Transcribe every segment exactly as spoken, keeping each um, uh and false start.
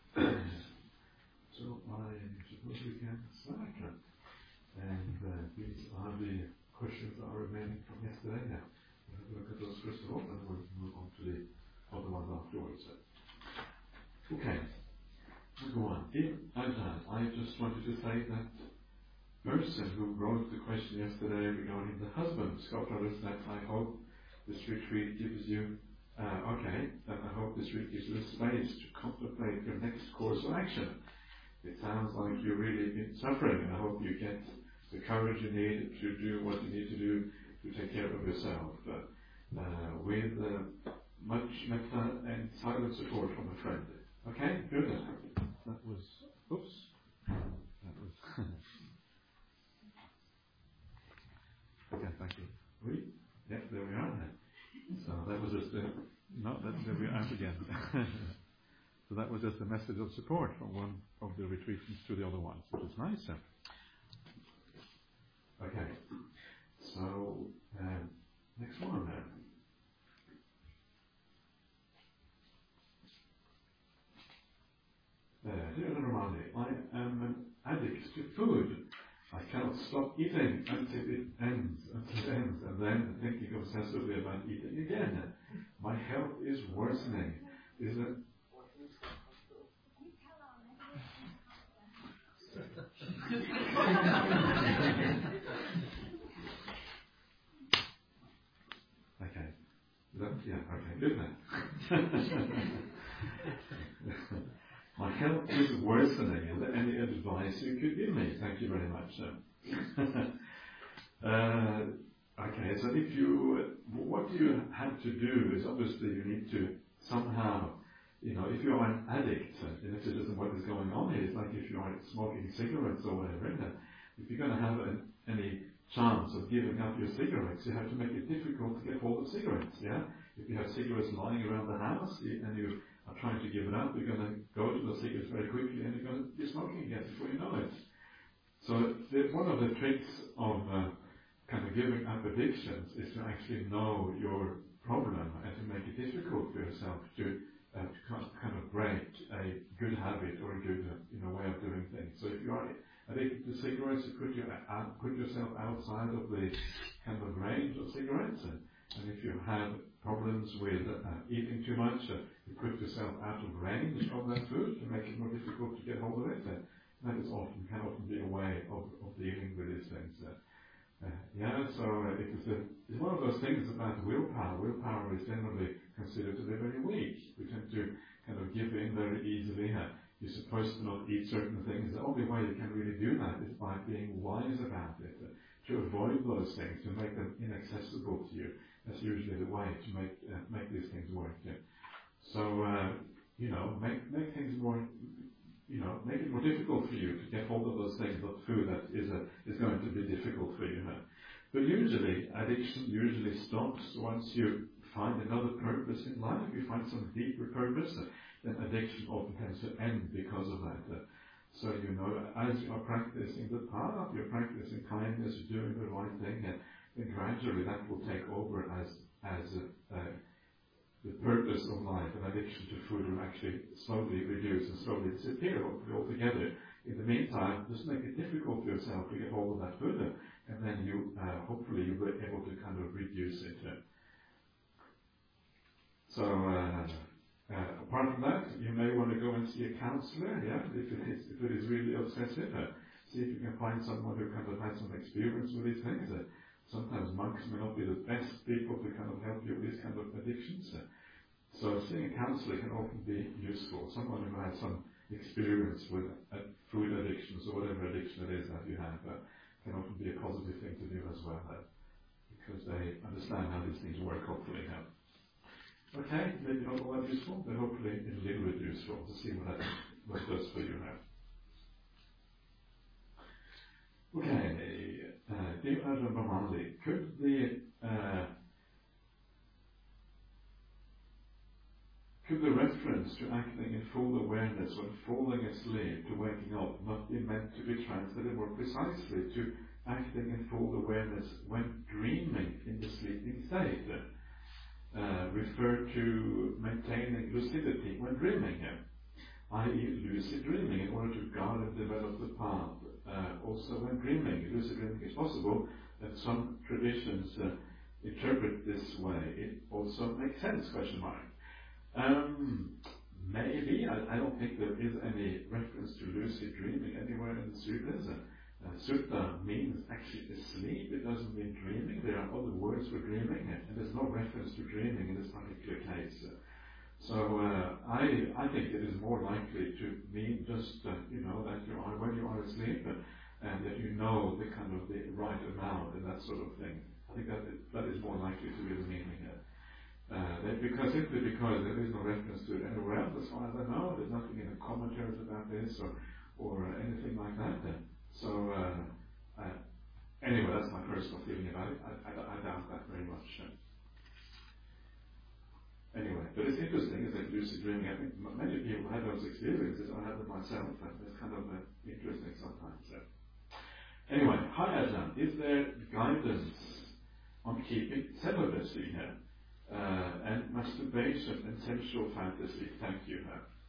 So I suppose we can start. And uh, these are the questions that are remaining from yesterday now. We'll have a look at those first of all, and we'll move on to the other ones afterwards. Okay, we'll go on. In advance, I just wanted to say that person who wrote the question yesterday regarding the husband, Scott Brothers, that I hope this retreat gives you Uh, okay, then I hope this week gives you a space to contemplate your next course of action. It sounds like you're really been suffering, and I hope you get the courage you need to do what you need to do to take care of yourself uh, uh, with uh, much metta and silent support from a friend. Okay, good. That was, oops, that was, okay, thank you. Oui? Yes, there we are. So that was just a, no, that, there we are again. So that was just a message of support from one of the retreatants to the other ones, which is nice. Okay, so um, next one then. Uh, dear Ramani, I am an addict to food. I cannot stop eating until it ends, until it ends, and then thinking obsessively about eating again. My health is worsening. Is it? Okay. That, yeah, okay, good then. My health is worsening. Is there any advice you could give me? Thank you very much. uh, okay, so if you, what you have to do is obviously you need to somehow, you know, if you're an addict, and if it isn't what is going on here, it's like if you're smoking cigarettes or whatever, if you're going to have an, any chance of giving up your cigarettes, you have to make it difficult to get hold of cigarettes, yeah? If you have cigarettes lying around the house and you are trying to give it up, you're going to go to the cigarettes very quickly and you're going to be smoking again before you know it. So the, one of the tricks of uh, kind of giving up addictions is to actually know your problem and to make it difficult for yourself to, uh, to kind of break a good habit or a good uh, you know, way of doing things. So if you are addicted to cigarettes, you put, your, uh, put yourself outside of the kind of range of cigarettes. And, and if you have problems with uh, eating too much, uh, you put yourself out of range of that food to make it more difficult to get hold of it. And that is often, can often be a way of, of dealing with these things. Uh, uh, yeah, so uh, it is a, it's one of those things about willpower. Willpower is generally considered to be very weak. We tend to kind of give in very easily. Uh, you're supposed to not eat certain things. The only way you can really do that is by being wise about it, uh, to avoid those things, to make them inaccessible to you. That's usually the way to make uh, make these things work. Yeah. So uh, you know, make make things more, you know, make it more difficult for you to get hold of those things. But food that is a, is going to be difficult for you. Huh? But usually, addiction usually stops once you find another purpose in life. You find some deeper purpose, uh, then addiction often tends to end because of that. Uh, so you know, as you are practicing the path, you're practicing kindness, you're doing the right thing. Uh, then gradually that will take over as as uh, uh, the purpose of life, and addiction to food will actually slowly reduce and slowly disappear altogether. In the meantime, just make it difficult for yourself to get hold of that food, and then you uh, hopefully you'll be able to kind of reduce it. So uh, uh, apart from that, you may want to go and see a counselor, yeah, if it is, if it is really obsessive. Uh, see if you can find someone who kind of has some experience with these things. Uh, Sometimes monks may not be the best people to kind of help you with these kind of addictions. So seeing a counselor can often be useful. Someone who has some experience with uh, food addictions or whatever addiction it is that you have uh, can often be a positive thing to do as well, uh, because they understand how these things work, hopefully. Uh. Okay, maybe not all that useful, but hopefully a little bit useful to see what that, what does for you now. Okay, uh, dear Ajahn Brahmali, could the uh, could the reference to acting in full awareness when falling asleep to waking up not be meant to be translated more precisely to acting in full awareness when dreaming in the sleeping state? Uh, refer to maintaining lucidity when dreaming. that is lucid dreaming, in order to guard and develop the path. Uh, also when dreaming, lucid dreaming is possible, and some traditions uh, interpret this way. It also makes sense, question mark. Um, maybe, I, I don't think there is any reference to lucid dreaming anywhere in the sutras. Uh, sutta means actually asleep, it doesn't mean dreaming. There are other words for dreaming, and there's no reference to dreaming in this particular case. So uh, I I think it is more likely to mean just uh, you know that you are when you are asleep, and, and that you know the kind of the right amount and that sort of thing. I think that is, that is more likely to be the meaning. Uh, uh, that because simply because there is no reference to it anywhere else, as far as I know, there's nothing in the commentaries about this or or uh, anything like that. Uh, so uh, uh, anyway, that's my personal feeling about it. I, I, I doubt that very much. Uh, Anyway, but it's interesting, isn't it, lucid dreaming? I think many people have those experiences. I have them myself, and it's kind of uh, interesting sometimes. So. Anyway, hi Ajahn, is there guidance on keeping celibacy here? Uh, and masturbation and sensual fantasy? Thank you.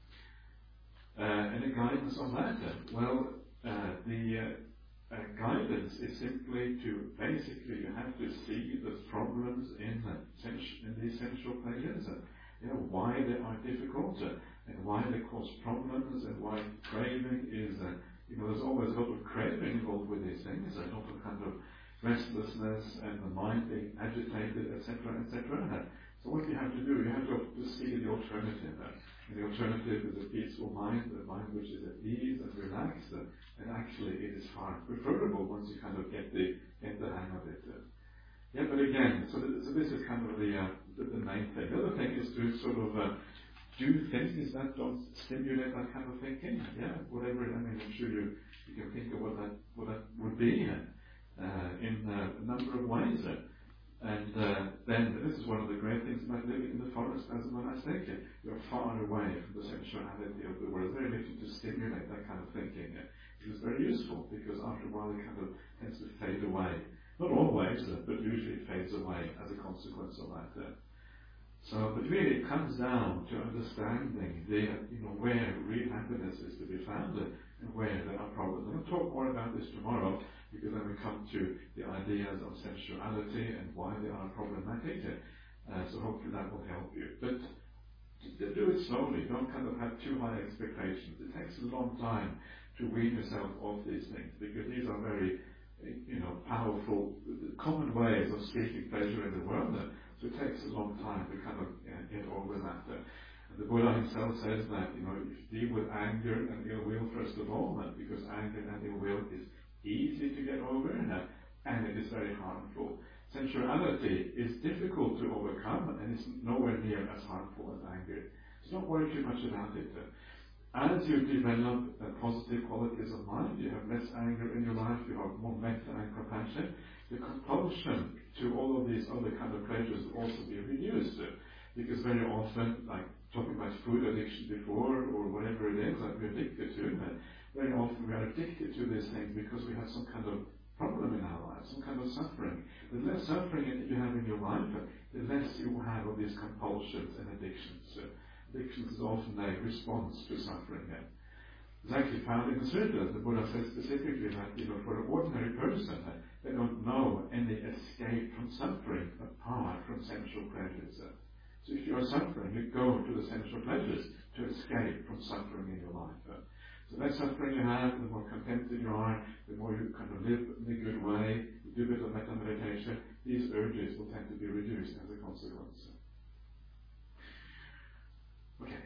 Uh, any guidance on that? Well, uh, the uh, uh, guidance is simply to, basically, you have to see the problems in, uh, sens- in these sensual pleasures, and you know, why they are difficult, uh, and why they cause problems, and why craving is, uh, you know, there's always a lot of craving involved with these things, a lot of kind of restlessness, and the mind being agitated, et cetera, et cetera. So what you have to do, you have to, to see the alternative. Uh, and the alternative is a peaceful mind, a mind which is at ease and relaxed, uh, and actually it is far preferable once you kind of get the get the hang of it. Uh, yeah, but again, so, th- so this is kind of the, uh, the the main thing. The other thing is to sort of uh, do things that don't stimulate that kind of thinking. Yeah, whatever. I mean, I'm sure you you can think of what that what that would be uh, in uh, a number of ways. Uh, And uh, then, this is one of the great things about living in the forest as a monastic. You're far away from the sensuality of the world. Very little to stimulate that kind of thinking. It is very useful because after a while it kind of tends to fade away. Not always, but usually it fades away as a consequence of that. So, but really it comes down to understanding the, you know, where real happiness is to be found and where there are problems. And I'll talk more about this tomorrow, because then we come to the ideas of sensuality and why they are problematic. Uh, so hopefully that will help you. But do it slowly. Don't kind of have too high expectations. It takes a long time to wean yourself off these things, because these are very, you know, powerful, common ways of seeking pleasure in the world. So it takes a long time to kind of you know, get over that. Uh, the Buddha himself says that, you know, you deal with anger and ill will first of all, because anger and ill will is easy to get over, uh, and it is very harmful. Sensuality is difficult to overcome, and it's nowhere near as harmful as anger. So don't worry too much about it. Uh, as you develop uh, positive qualities of mind, you have less anger in your life, you have more metta and compassion, the compulsion to all of these other kind of pleasures will also be reduced. Uh, because very often, like talking about food addiction before, or whatever it is that we're addicted to, uh, very often we are addicted to these things because we have some kind of problem in our lives, some kind of suffering. The less suffering that you have in your life, the less you will have of these compulsions and addictions. Uh, addictions is often a response to suffering. Uh, it's actually found in the sutras. The Buddha says specifically that, you know, for an ordinary person, uh, they don't know any escape from suffering apart from sensual pleasures. Uh, so if you are suffering, you go to the sensual pleasures to escape from suffering in your life. Uh, The less suffering you have, the more contented you are, the more you kind of live in a good way, you do a bit of metta meditation, these urges will tend to be reduced as a consequence. Okay.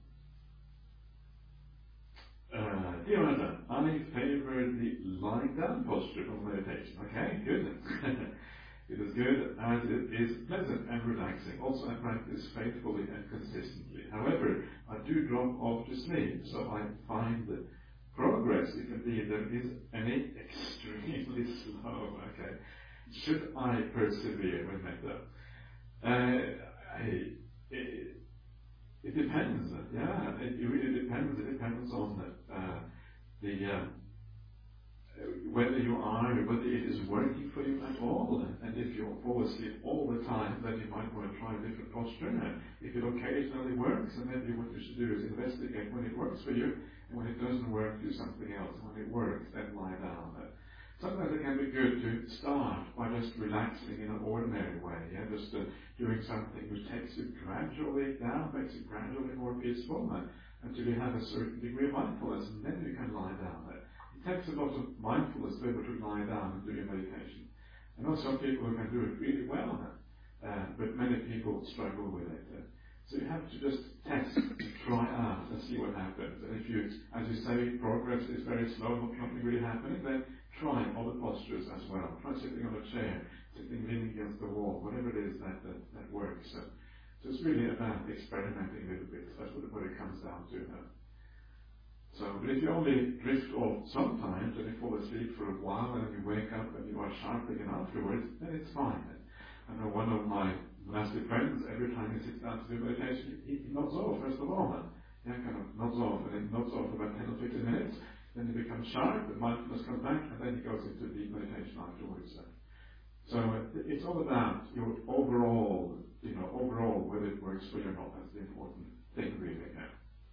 Uh, dear Anna, I favor the lying down posture of meditation. Okay, good. It is good as it is pleasant and relaxing. Also, I practice faithfully and consistently. However, I do drop off to sleep, so I find that progress, if indeed there is any, extremely slow. Okay, should I persevere with metta? Uh, I, it, it depends. Yeah, it, it really depends. It depends on uh, the. Uh, whether you are, whether it is working for you at all. And if you fall asleep all the time, then you might want to try a different posture. And if it occasionally works, and maybe what you should do is investigate when it works for you, and when it doesn't work, do something else. And when it works, then lie down. Sometimes it can be good to start by just relaxing in an ordinary way, yeah? Just uh, doing something which takes you gradually down, makes you gradually more peaceful, uh, until you have a certain degree of mindfulness, and then you can lie down. Uh, it takes a lot of mindfulness to be able to lie down and do your meditation. And also people who can do it really well, uh, uh, but many people struggle with it. Uh, so you have to just test, try out, and see what happens. And if you, as you say, progress is very slow, nothing really happening, then try other postures as well. Try sitting on a chair, sitting leaning against the wall, whatever it is that, that, that works. So, so it's really about experimenting a little bit. That's what, what it comes down to. Uh. So, but if you only drift off sometimes and you fall asleep for a while and then you wake up and you are sharp again afterwards, then it's fine. I know one of my monastic friends, every time he sits down to do meditation, he, he nods off first of all. And, yeah, kind of nods off, and then nods off for about ten or fifteen minutes. Then he becomes sharp, the mindfulness comes back, and then he goes into deep meditation afterwards. So it's all about your overall, you know, overall, whether it works for you or not. That's the important thing, really. Yeah.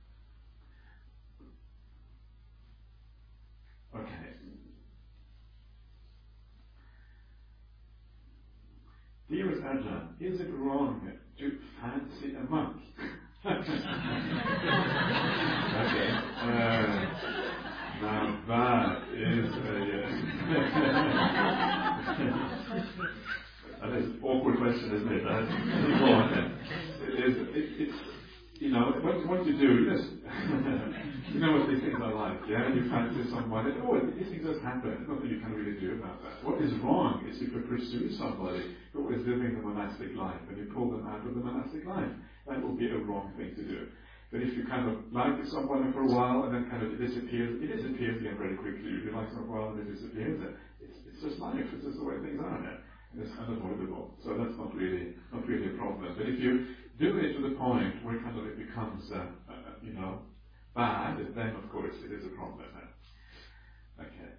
Okay. Dearest Ajahn, is it wrong to fancy a monk? Okay. Uh, Now that is a uh, that is an awkward question, isn't it? That's, it is, it, it's, you know, what, what you do, you just, you know what these things are like, yeah? You fancy someone, and, oh, these things just happen. There's nothing you can really do about that. What is wrong is if you pursue somebody who is living the monastic life and you pull them out of the monastic life. That will be a wrong thing to do. But if you kind of like someone for a while and then kind of it disappears, it disappears again very quickly. You like someone for a while and it disappears. It's, it's just life. It's just the way things are there. And it's unavoidable. So that's not really not really a problem. But if you do it to the point where kind of it becomes, uh, uh, you know, bad, then of course it is a problem. Okay.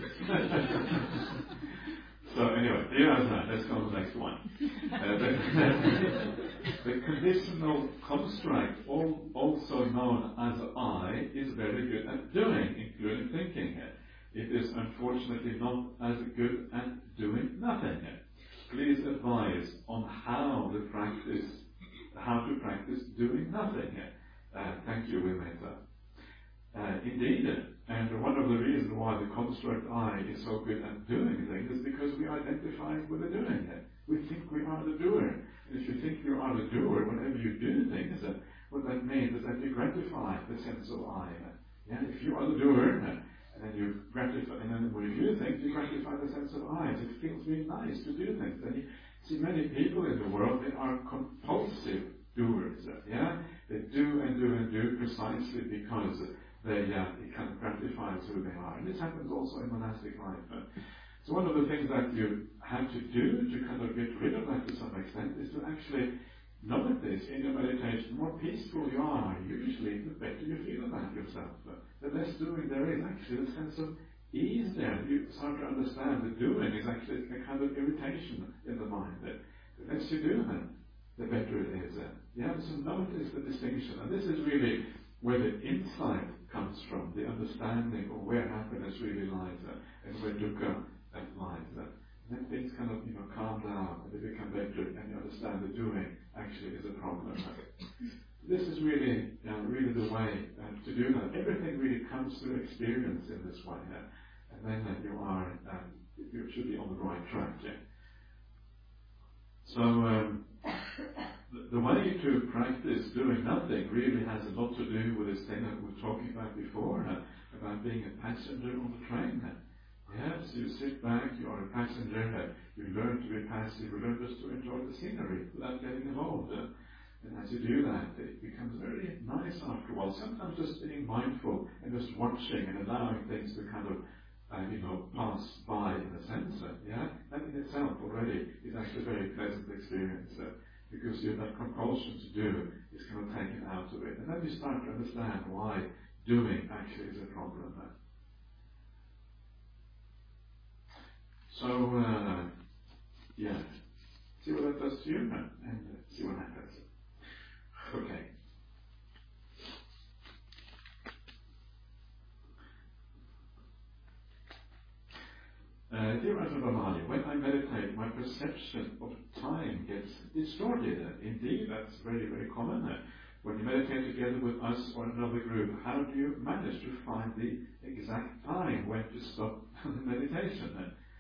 So anyway, here is that. Let's go to the next one. Uh, the, the conditional construct, all, also known as I, is very good at doing, including thinking. It is unfortunately not as good at doing nothing. Please advise on how to practice, how to practice doing nothing. Uh, thank you, Wilmeta. Uh, indeed, and one of the reasons why the construct I is so good at doing things is because we identify with the doing it. We think we are the doer. And if you think you are the doer, whenever you do things, uh, what that means is that you gratify the sense of I. Yeah, if you are the doer, uh, and then you gratify, and then when you do things, you gratify the sense of I. So it feels really nice to do things. And you see many people in the world, they are compulsive doers. Uh, yeah, they do and do and do precisely because uh, they uh, it kind of gratifies who they are. And this happens also in monastic life. Uh, so one of the things that you have to do to kind of get rid of that to some extent is to actually notice in your meditation, the more peaceful you are, usually the better you feel about yourself. Uh, the less doing there is, actually the sense of ease there. You start to understand that doing is actually a kind of irritation in the mind. That the less you do that, the better it is. Uh, you have to notice the distinction. And this is really where the insight comes from, the understanding of where happiness really lies uh, and where dukkha uh, lies. Uh, then things kind of, you know, calm down and they become better and you understand the doing actually is a problem. Uh, this is really, uh, really the way uh, to do that. Everything really comes through experience in this way. Uh, and then uh, you are, um, you should be on the right track. Yeah. So, um, the way to practice doing nothing really has a lot to do with this thing that we were talking about before, uh, about being a passenger on the train. Yes, you sit back, you are a passenger, uh, you learn to be passive, you learn just to enjoy the scenery without getting involved. Uh, and as you do that, it becomes very nice after a while. Sometimes just being mindful and just watching and allowing things to kind of Uh, you know, pass by in a sense, uh, yeah, that in itself already is actually a very pleasant experience uh, because you have that compulsion to do is kind of taken out of it. And then you start to understand why doing actually is a problem. Uh. So, uh, yeah, see what that does to you, and uh, see what happens. Okay. Uh, dear Ajahn Brahmani, when I meditate, my perception of time gets distorted. Indeed, that's very, very common. Uh, when you meditate together with us or another group, how do you manage to find the exact time when to stop the meditation?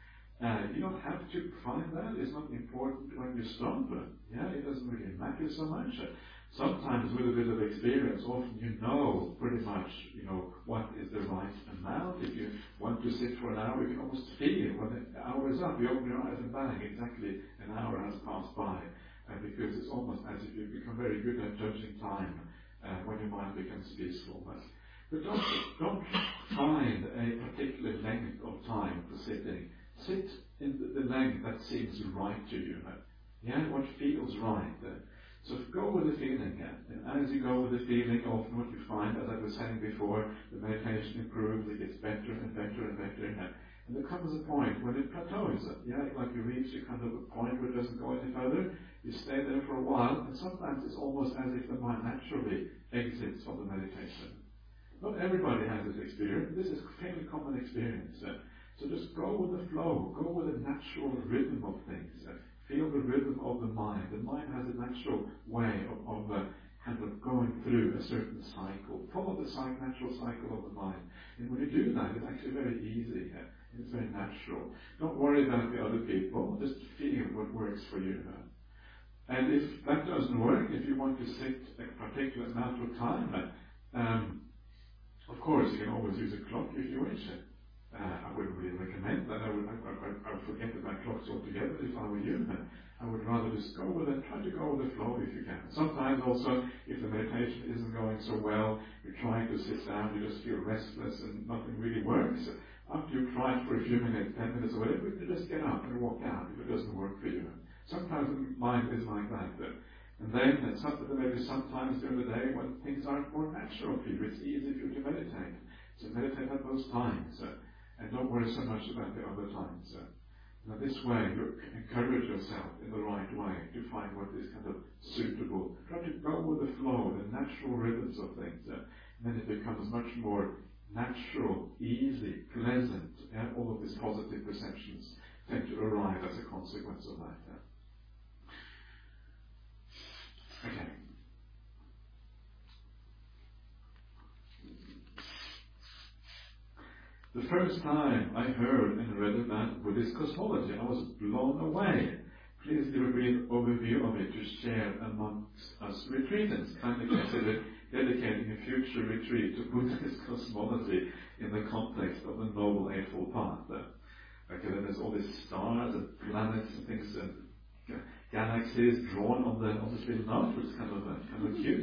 Uh, you don't have to find that. It's not important when you stop. Yeah, it doesn't really matter so much. Uh, Sometimes with a bit of experience, often you know pretty much, you know, what is the right amount. If you want to sit for an hour, you can almost feel when the hour is up. You open your eyes and bang, exactly an hour has passed by. Uh, because it's almost as if you become very good at judging time uh, when your mind becomes peaceful. But, but don't, don't find a particular length of time for sitting. Sit in the, the length that seems right to you. Uh, yeah, what feels right. Uh, So go with the feeling, yeah. And as you go with the feeling, often what you find, as I was saying before, the meditation improves, it gets better and better and better. Yeah. And there comes a point when it plateaus. Yeah, like you reach a kind of a point where it doesn't go any further. You stay there for a while, and sometimes it's almost as if the mind naturally exits from the meditation. Not everybody has this experience. This is a fairly common experience. Yeah. So just go with the flow, go with the natural rhythm of things. Yeah. Feel the rhythm of the mind. The mind has a natural way of, of uh, kind of going through a certain cycle. Follow the cycle, natural cycle of the mind. And when you do that, it's actually very easy. Uh, it's very natural. Don't worry about the other people. Just feel what works for you. Uh. And if that doesn't work, if you want to sit a particular amount of time, uh, um, of course, you can always use a clock if you wish. Uh, Uh, I wouldn't really recommend that. I would, I, I, I would forget about clocks altogether if I were you. I would rather just go with it, try to go with the flow if you can. Sometimes also, if the meditation isn't going so well, you're trying to sit down, you just feel restless and nothing really works. After you've tried for a few minutes, ten minutes or whatever, you just get up and walk out if it doesn't work for you. Sometimes the mind is like that. And then, something, maybe sometimes during the day when things aren't more natural for you, it's easy for you to meditate. So meditate at those times. And don't worry so much about the other times. Uh, now this way, you encourage yourself in the right way to find what is kind of suitable. Try to go with the flow, the natural rhythms of things. Uh, and then it becomes much more natural, easy, pleasant. Yeah? All of these positive perceptions tend to arrive as a consequence of that. Uh. Okay. The first time I heard and read about Buddhist cosmology, I was blown away. Please give a brief overview of it to share amongst us retreatants. Kindly consider dedicating a future retreat to Buddhist cosmology in the context of the Noble Eightfold Path. Okay, then there's all these stars and planets and things, and galaxies drawn on the on this little note, which is kind of uh, kind of cute.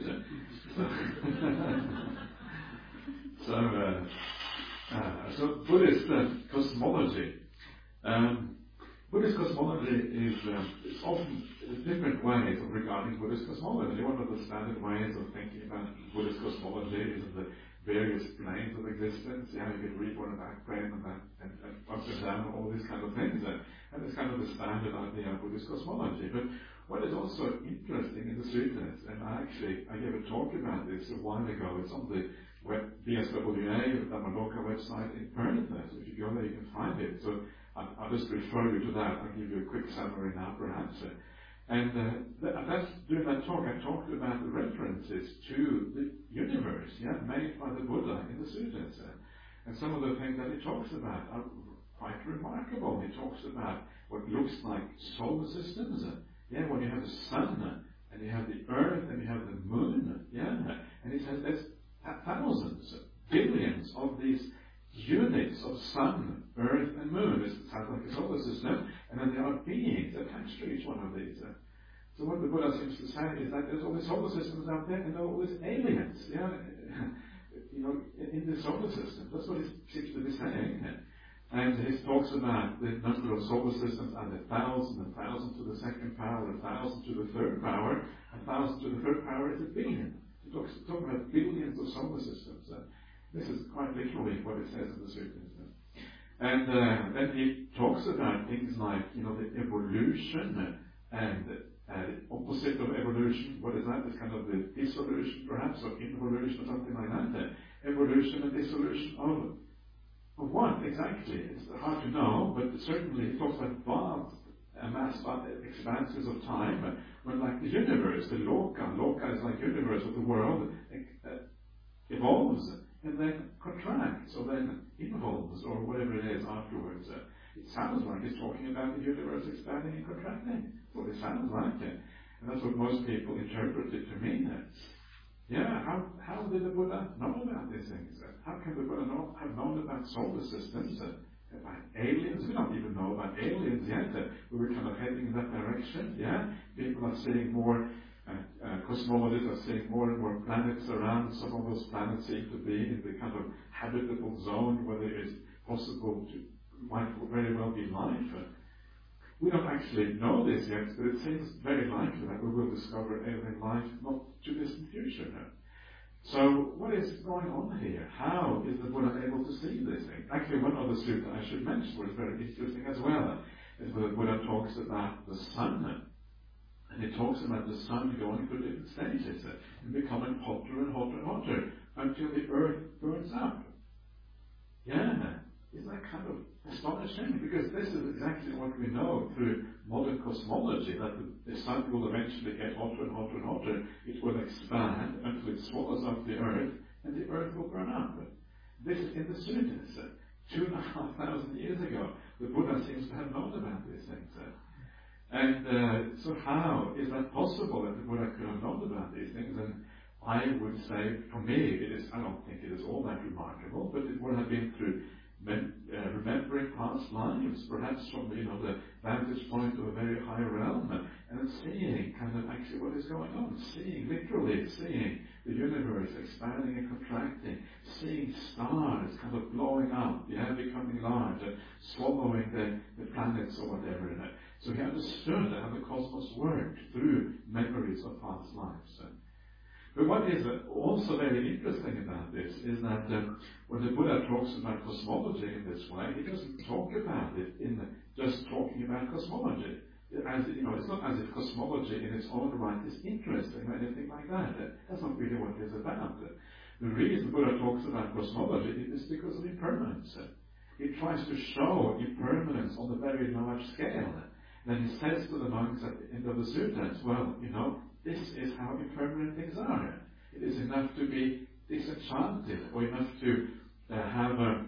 So. uh, Uh, so Buddhist uh, cosmology. Um, Buddhist cosmology is, um, is often different ways of regarding Buddhist cosmology. One of the standard ways of thinking about Buddhist cosmology is the various planes of existence. Yeah, you can read one back plane and, that, and, and up and down, all these kind of things. Uh, and it's kind of the standard idea of Buddhist cosmology. But what is also interesting in the sutras, and I actually I gave a talk about this a while ago. It's on the web, B S W A, the Dhammaloka website in Perth. So if you go there, you can find it. So I'll, I'll just refer you to that. I'll give you a quick summary now, perhaps. And uh, th- that's during that talk, I talked about the references to the universe, yeah, made by the Buddha in the sutras. And some of the things that he talks about are quite remarkable. He talks about what looks like solar systems. Yeah, when you have the sun, and you have the earth, and you have the moon, yeah, and he says there's thousands, billions of these units of sun, earth, and moon. It sounds like a solar system, and then there are beings attached to each one of these. So what the Buddha seems to say is that there's all these solar systems out there, and there are all these aliens, yeah, you know, in the solar system. That's what he seems to be saying. And he talks about the number of solar systems and a thousand, a thousand to the second power, a thousand to the third power, a thousand to the third power is a billion. He talks talking about billions of solar systems. Uh, this is quite literally what it says in the sutras. Uh. And uh, then he talks about things like, you know, the evolution and uh, the opposite of evolution. What is that? It's kind of the dissolution, perhaps, or involution, or something like that. Uh, evolution and dissolution of, of what exactly? It's hard to know, but certainly he talks about vast, uh, mass expanses of time, uh, when like the universe, the loka, loka is like universe of the world, uh, evolves and then contracts, or then involves, or whatever it is afterwards. Uh, it sounds like it's talking about the universe expanding and contracting. That's what it sounds like. Uh, and that's what most people interpret it to mean. Uh, yeah, how, how did the Buddha know about these things? Uh, how can the Buddha know, have known about solar systems, uh, about aliens? We don't even know about aliens yet. Uh, we were kind of heading in that direction. Yeah, people are seeing more. Uh, uh, cosmologists are seeing more and more planets around. Some of those planets seem to be in the kind of habitable zone where it is possible to, might very well be life. Uh, we don't actually know this yet, but it seems very likely that we will discover alien life not too distant future. Uh. So what is going on here? How is the Buddha able to see this thing? Actually, one other sutta I should mention was very interesting as well, uh, is where the Buddha talks about the sun. Uh, And it talks about the sun going through different stages uh, and becoming hotter and hotter and hotter until the earth burns up. Yeah, isn't that kind of astonishing? Because this is exactly what we know through modern cosmology, that the, the sun will eventually get hotter and hotter and hotter. It will expand until it swallows up the earth, and the earth will burn up. This is in the suttas. Uh, two and a half thousand years ago, the Buddha seems to have known about these things. Uh, And uh, so how is that possible that the Buddha could have known about these things? And I would say, for me, it is, I don't think it is all that remarkable, but it would have been through mem- uh, remembering past lives, perhaps from, you know, the vantage point of a very high realm, and seeing kind of actually what is going on, seeing, literally seeing the universe expanding and contracting, seeing stars kind of blowing up, yeah, becoming large, and swallowing the, the planets or whatever in it. So he understood how the cosmos worked through memories of past lives. But what is also very interesting about this is that um, when the Buddha talks about cosmology in this way, he doesn't talk about it in just talking about cosmology. As you know, it's not as if cosmology in its own right is interesting or anything like that. That's not really what it is about. The reason Buddha talks about cosmology is because of impermanence. He tries to show impermanence on a very large scale. Then he says to the monks at the end of the suttas, well, you know, this is how impermanent things are. It is enough to be disenchanted, or enough to uh, have a,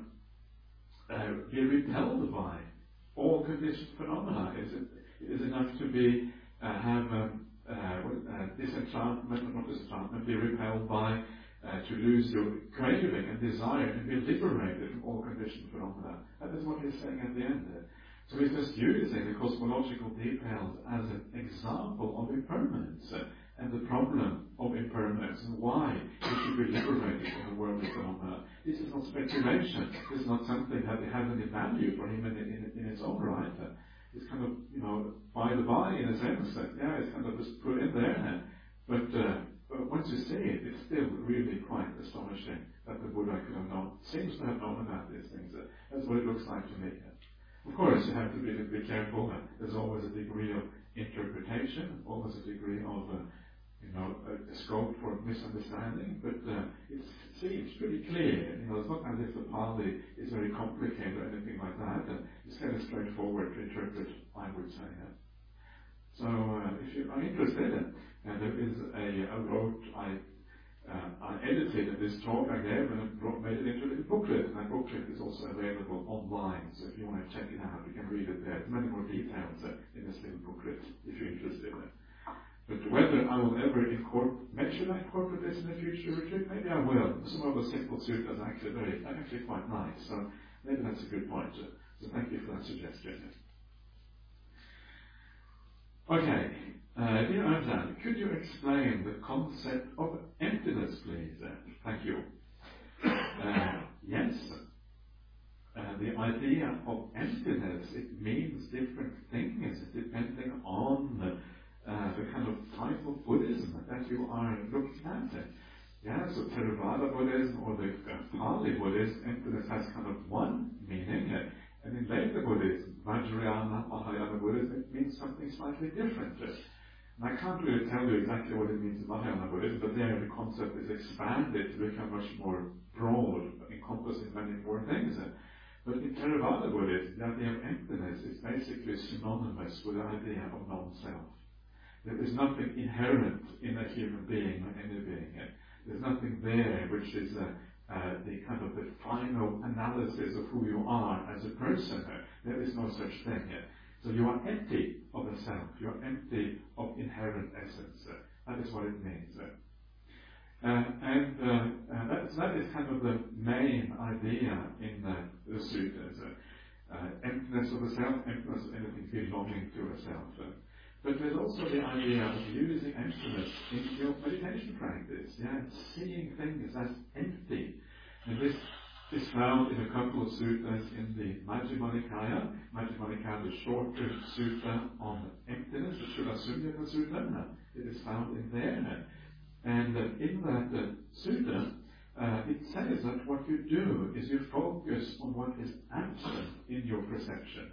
uh, be repelled by all conditioned phenomena. It is, it is enough to be uh, have um, uh, uh, disenchantment, or not disenchantment, be repelled by, uh, to lose your craving and desire, and be liberated from all conditioned phenomena. That is what he's saying at the end there. So he's just using the cosmological details as an example of impermanence uh, and the problem of impermanence and why we should be liberated from the world of phenomena. This is not speculation. This is not something that has any value for him in, in, in its own right. Uh, it's kind of, you know, by the by in a sense that, yeah, it's kind of just put in there. Uh, but, uh, but once you see it, it's still really quite astonishing that the Buddha could have known, seems to have known about these things. Uh, that's what it looks like to me. Uh, Of course, you have to be a little bit careful. There's always a degree of interpretation, always a degree of, uh, you know, a, a scope for misunderstanding. But uh, it seems pretty clear. You know, it's not as if the Pali is very complicated or anything like that. Uh, it's kind of straightforward to interpret, I would say. Uh. So, uh, if you are interested, uh, there is a, a road I. Uh, I edited this talk I gave and brought, made it into a little booklet, and that booklet is also available online, so if you want to check it out, you can read it there. There's many more details uh, in this little booklet, if you're interested. But whether I will ever incorporate, mention I incorporate this in a future retreat, maybe I will. Some of the simple suttas are actually very, are actually quite nice, so maybe that's a good point. So thank you for that suggestion. Okay. Uh, dear Ajahn, could you explain the concept of emptiness, please? Uh, thank you. Uh, yes. Uh, the idea of emptiness, it means different things depending on the, uh, the kind of type of Buddhism that you are looking at. Yeah, so Theravada Buddhism or the uh, Pali Buddhism, emptiness has kind of one meaning, uh, and in later Buddhism, Vajrayana, Mahayana Buddhism, it means something slightly different. Uh, and I can't really tell you exactly what it means in Mahayana Buddhism, but there the concept is expanded to become much more broad, encompassing many more things. Uh, but in Theravada Buddhism, the idea of emptiness is basically synonymous with the idea of non-self. There is nothing inherent in a human being or any being. Uh, There's nothing there which is uh, uh, the kind of the final analysis of who you are as a person. Uh, there is no such thing. Uh, so you are empty of a self. You are empty of inherent essence. Uh, that is what it means. Uh, uh, and uh, uh, that, that is kind of the main idea in uh, the sutras. Uh, uh, emptiness of a self, emptiness of anything belonging to a self. Uh, But there's also the idea of using emptiness in your meditation practice, yeah, seeing things as empty. And this is found in a couple of sutras in the Majjhima Nikaya. Majjhima Nikaya, the shorter sutta on emptiness, the Shuddhasunyata Sutta. It is found in there. And uh, in that uh, sutta, uh, it says that what you do is you focus on what is absent in your perception.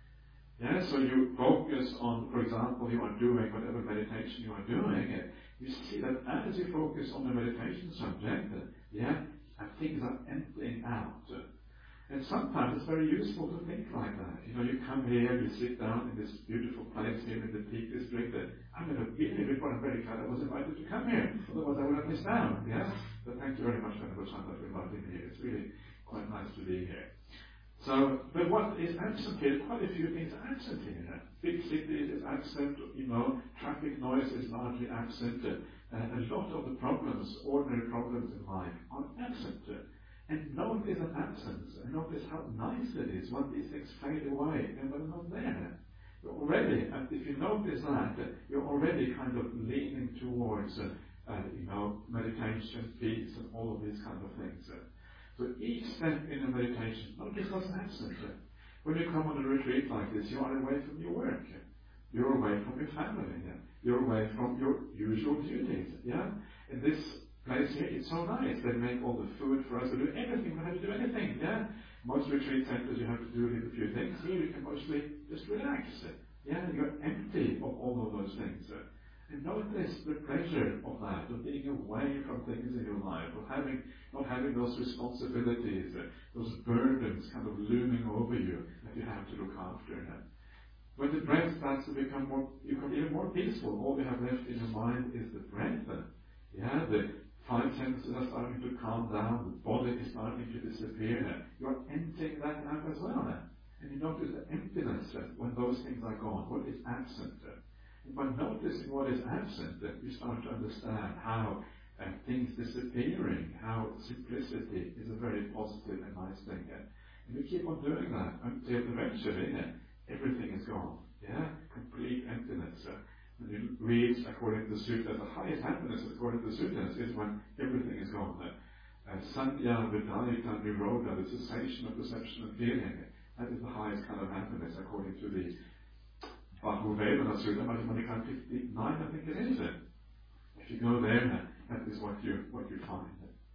Yeah, so you focus on, for example, you are doing whatever meditation you are doing, and you see that as you focus on the meditation subject, yeah, and things are emptying out. And sometimes it's very useful to think like that. You know, you come here, you sit down in this beautiful place here in the Peak District, and I'm going to be here before I'm very glad I was invited to come here, otherwise I would have missed out, yeah? But thank you very much, Venerable Chandra, for inviting me here. It's really quite nice to be here. So, but what is absent here? Quite a few things are absent here. Big cities is absent, you know, traffic noise is largely absent. Uh, a lot of the problems, ordinary problems in life, are absent. And notice an absence, and notice how nice it is when these things fade away and when they're not there. You're already, and if you notice that, you're already kind of leaning towards, uh, uh, you know, meditation, peace, and all of these kind of things. So each step in a meditation, notice what's absent. When you come on a retreat like this, you are away from your work. You're away from your family. You're away from your usual duties. Yeah? In this place here, it's so nice. They make all the food for us to do everything. We don't have to do anything. Yeah? Most retreat centers, you have to do a few things. Here, you can mostly just relax. Yeah? You're empty of all of those things. And notice the pleasure of that, of being away from things in your life, of having not having those responsibilities, uh, those burdens kind of looming over you that you have to look after. Uh. When the breath starts to become more, you become even more peaceful. All you have left in your mind is the breath. Uh. Yeah, the five senses are starting to calm down. The body is starting to disappear. Uh. You are emptying that out as well. Uh. And you notice the emptiness uh, when those things are gone. What is absent? Uh. By noticing what is absent, that you start to understand how uh, things disappearing, how simplicity is a very positive and nice thing. Uh, and you keep on doing that until eventually uh, everything is gone. Yeah, complete emptiness. Uh, when you reach, according to the Sutta, the highest happiness, according to the Suttas, is when everything is gone. Uh, uh, Sanya, Vedayita, Nirodha, the cessation of perception and feeling. That is the highest kind of happiness, according to the Bahuveda Sutta, Majjhima Nikaya fifty-nine, I think it is. If you go there, that is what you what you find.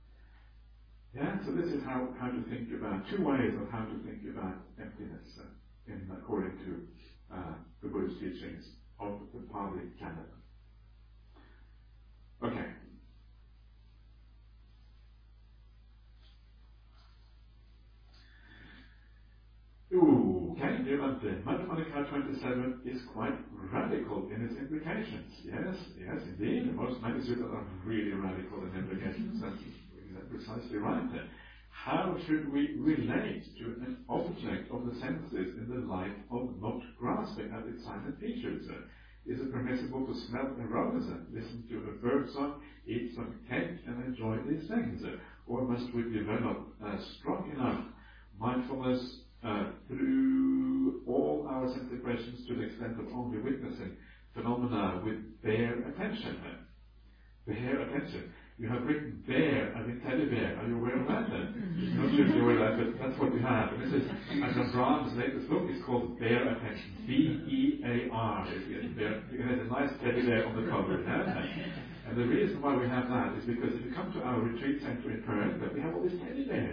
Yeah, so this is how, how to think about, two ways of how to think about emptiness uh, in according to uh, the Buddhist teachings of the Pali Canon. Okay. Ooh, okay, Majjhima Nikaya twenty-seven is quite radical in its implications. Yes, yes, indeed. Most many sutras are really radical in implications. That's, that's precisely right. How should we relate to an object of the senses in the light of not grasping at its signs and features? Is it permissible to smell aromas, listen to a bird song, eat some cake, and enjoy these things? Or must we develop uh, strong enough mindfulness Uh, through all our sense impressions to the extent of only witnessing phenomena with bare attention? Bare attention. You have written bear as in teddy bear. Are you aware of that? I'm not sure if you're aware of that, but that's what we have. And this is, and Brahms' latest book is called Bare Attention. B E A R. It has a nice teddy bear on the cover. Yeah? And the reason why we have that is because if you come to our retreat center in Perth, we have all these teddy bears.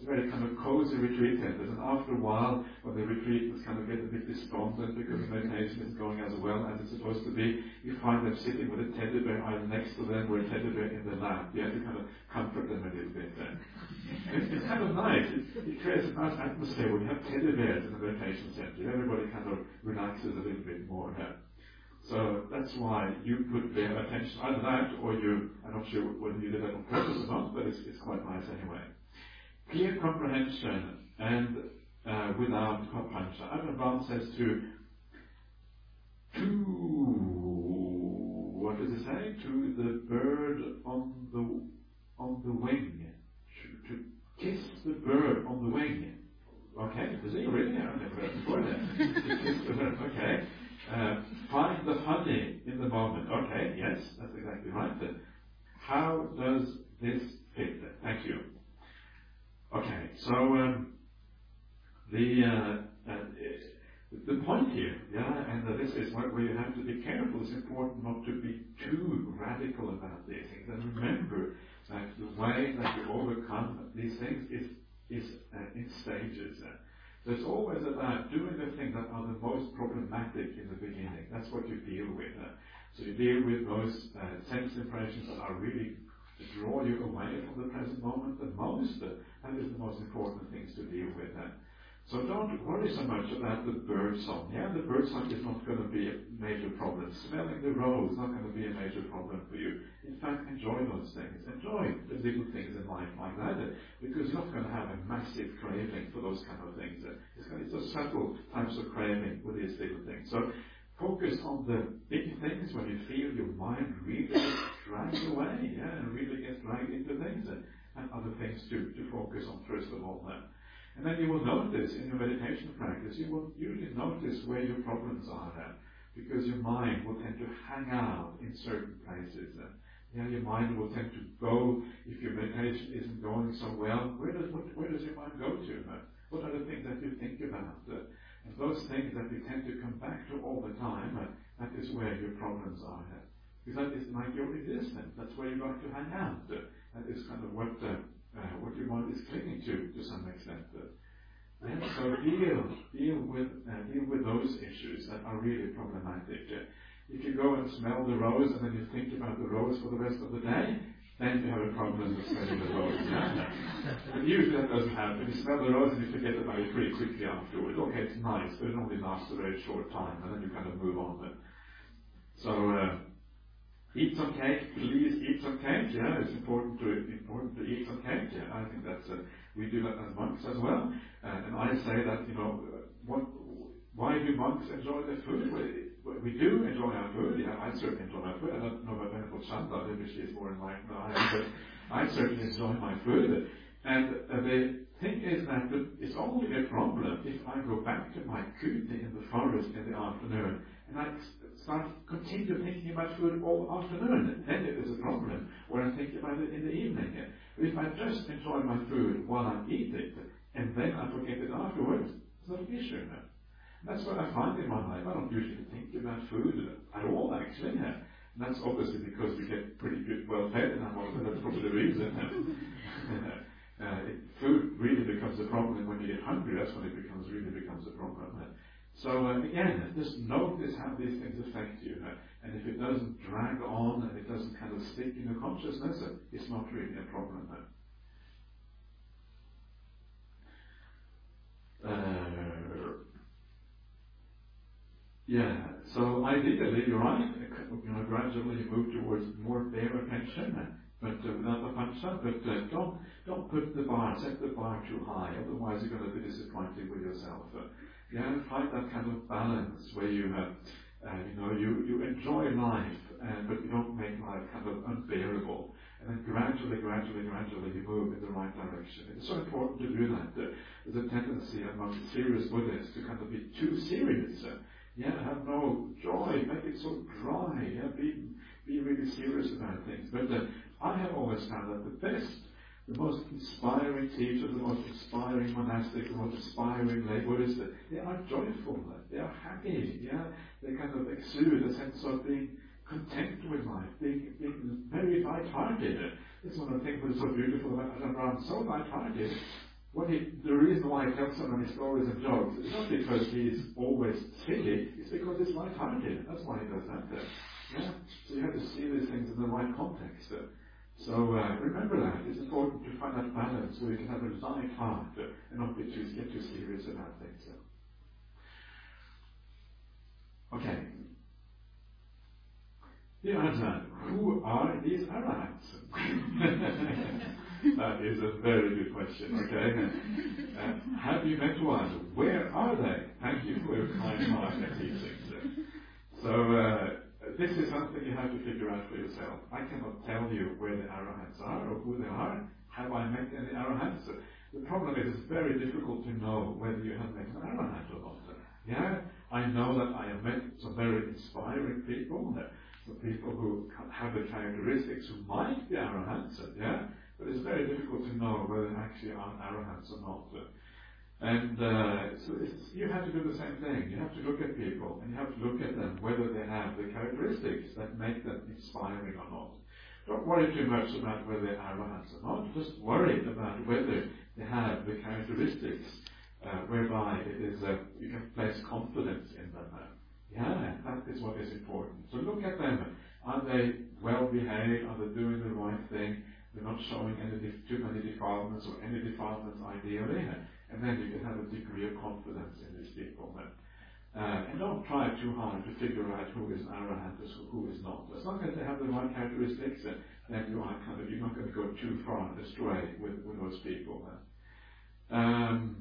very kind of cozy retreat centers, and after a while, when the retreatants kind of get a bit despondent because the meditation isn't going as well as it's supposed to be, you find them sitting with a teddy bear either next to them or a teddy bear in the lap. You have to kind of comfort them a little bit then. It's, it's kind of nice. It, it creates a nice atmosphere when you have teddy bears in the meditation center. Everybody kind of relaxes a little bit more here. So that's why you put their attention either that or you, I'm not sure whether you did that on purpose or not, but it's, it's quite nice anyway. Clear comprehension and uh, without compunction. Ajahn Brahm says to, to, what does it say? To the bird on the, on the wing. To, to kiss the bird on the wing. Okay, does he really? I've never heard before that. To kiss the bird, okay. Uh, find the honey in the moment. Okay, yes, that's exactly right. How does this fit? Thank you. Okay, so um, the uh, uh, the point here, yeah, and uh, this is where you have to be careful. It's important not to be too radical about these things, and remember that the way that you overcome these things is is uh, in stages. Uh, So it's always about doing the things that are the most problematic in the beginning. That's what you deal with. Uh, so you deal with those uh, sense impressions that are really to draw you away from the present moment the most. Uh, that is the most important things to deal with. Uh. So don't worry so much about the bird song. Yeah, the bird song is not going to be a major problem. Smelling the rose is not going to be a major problem for you. In fact, enjoy those things. Enjoy the little things in life like that, because you're not going to have a massive craving for those kind of things. It's, going to, it's just subtle types of craving with these little things. So focus on the big things when you feel your mind really gets dragged away, yeah, and really gets dragged into things, and, and other things to, to focus on first of all. Then. And then you will notice in your meditation practice, you will usually notice where your problems are at, because your mind will tend to hang out in certain places. Uh, yeah, your mind will tend to go, if your meditation isn't going so well, where does, what, where does your mind go to? Uh, what are the things that you think about? Uh, and those things that you tend to come back to all the time, uh, that is where your problems are at. Because that is like your existence. That's where you like to hang out. Uh, that is kind of what... Uh, Uh, what your mind is clinging to, to some extent. Uh, yeah, so deal, deal with, uh, deal with those issues that are really problematic. Uh, if you go and smell the rose and then you think about the rose for the rest of the day, then you have a problem with smelling the rose. Yeah? But usually that doesn't happen. You smell the rose and you forget about it pretty quickly afterwards. Okay, it's nice, but it only lasts a very short time, and then you kind of move on. But, so. Uh, Eat some cake, please eat some cake. Yeah, it's important to important to eat some cake. Yeah, I think that's uh, we do that as monks as well. Uh, and I say that you know, what, why do monks enjoy their food? We, we do enjoy our food. Yeah, I certainly enjoy my food. I don't know about Venerable Chanda, maybe she is more enlightened than I am, but I certainly enjoy my food. And uh, the thing is that it's only a problem if I go back to my kuti in the forest in the afternoon and I start continue thinking about food all afternoon. Then it is a problem when I think about it in the evening. If I just enjoy my food while I eat it and then I forget it afterwards, it's not an issue. That's what I find in my life. I don't usually think about food at all, actually. And that's obviously because we get pretty good, well fed in our life, and that's probably the reason. uh, it, food really becomes a problem when you get hungry. That's when it becomes really becomes a problem. So uh, again, just notice how these things affect you. Uh, and if it doesn't drag on and it doesn't kind of stick in your consciousness, uh, it's not really a problem. Uh, yeah, so ideally, you're right, you know, gradually move towards more bare attention, uh, but uh, without the pancha, but uh, don't, don't put the bar, set the bar too high, otherwise you're going to be disappointed with yourself. Uh, You have to find that kind of balance where you have, uh, you know, you, you enjoy life, uh, but you don't make life kind of unbearable. And then gradually, gradually, gradually you move in the right direction. It's so important to do that. Uh, there's a tendency among serious Buddhists to kind of be too serious. Uh, yeah, have no joy, make it so dry. Yeah, be, be really serious about things. But uh, I have always found that the best The most inspiring teachers, the most inspiring monastics, the most inspiring lay Buddhists, they are joyful, they are happy, yeah? They kind of exude a sense of being content with life, being, being very light-hearted. It's one of the things that is so beautiful about Ajahn Brahm, so light-hearted. what he, the reason why he tells so many stories and jokes is not because he's always silly, it's because he's light-hearted. That's why he does that. Uh, yeah? So you have to see these things in the right context. Uh, so uh, remember that. It's important to find that balance so you can have a light heart uh, and not get too, get too serious about things. Uh. Okay. Dear Ajahn, who are these arahants? That is a very good question, okay? Uh, have you met one? Where are they? Thank you for your kind heart and teachings. So, uh, this is something you have to figure out for yourself. I cannot tell you where the arahants are or who they are. Have I met any arahants? The problem is it's very difficult to know whether you have met an arahant or not. Yeah, I know that I have met some very inspiring people, some people who have the characteristics who might be arahants, yeah, but it's very difficult to know whether they actually are arahants or not. And uh, so it's, you have to do the same thing. You have to look at people and you have to look at them whether they have the characteristics that make them inspiring or not. Don't worry too much about whether they're arahants or not. Just worry about whether they have the characteristics uh, whereby it is uh, you can place confidence in them. Uh, yeah, that is what is important. So look at them. Are they well behaved? Are they doing the right thing? They're not showing any dif- too many defilements or any defilements ideally. And then you can have a degree of confidence in these people. Uh, and don't try too hard to figure out who is an arahant and who is not. As long as they have the right characteristics, uh, then you are kind of, you're not going to go too far astray with, with those people. Uh. Um,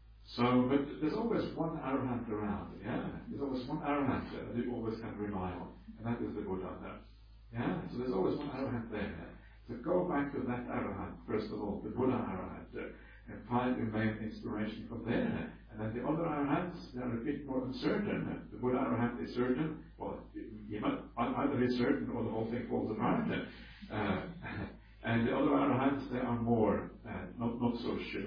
so, but there's always one arahant around. Yeah, there's always one arahant that you always can rely on, and that is the Buddha. Yeah, so there's always one arahant there. So go back to that arahant first of all, the Buddha arahant. Uh, and find your main inspiration from there. And then the other arahants, they are a bit more uncertain. The Buddha arahant is certain, well, he might either is certain or the whole thing falls apart. Uh, and the other arahants, they are more, uh, not, not so sure.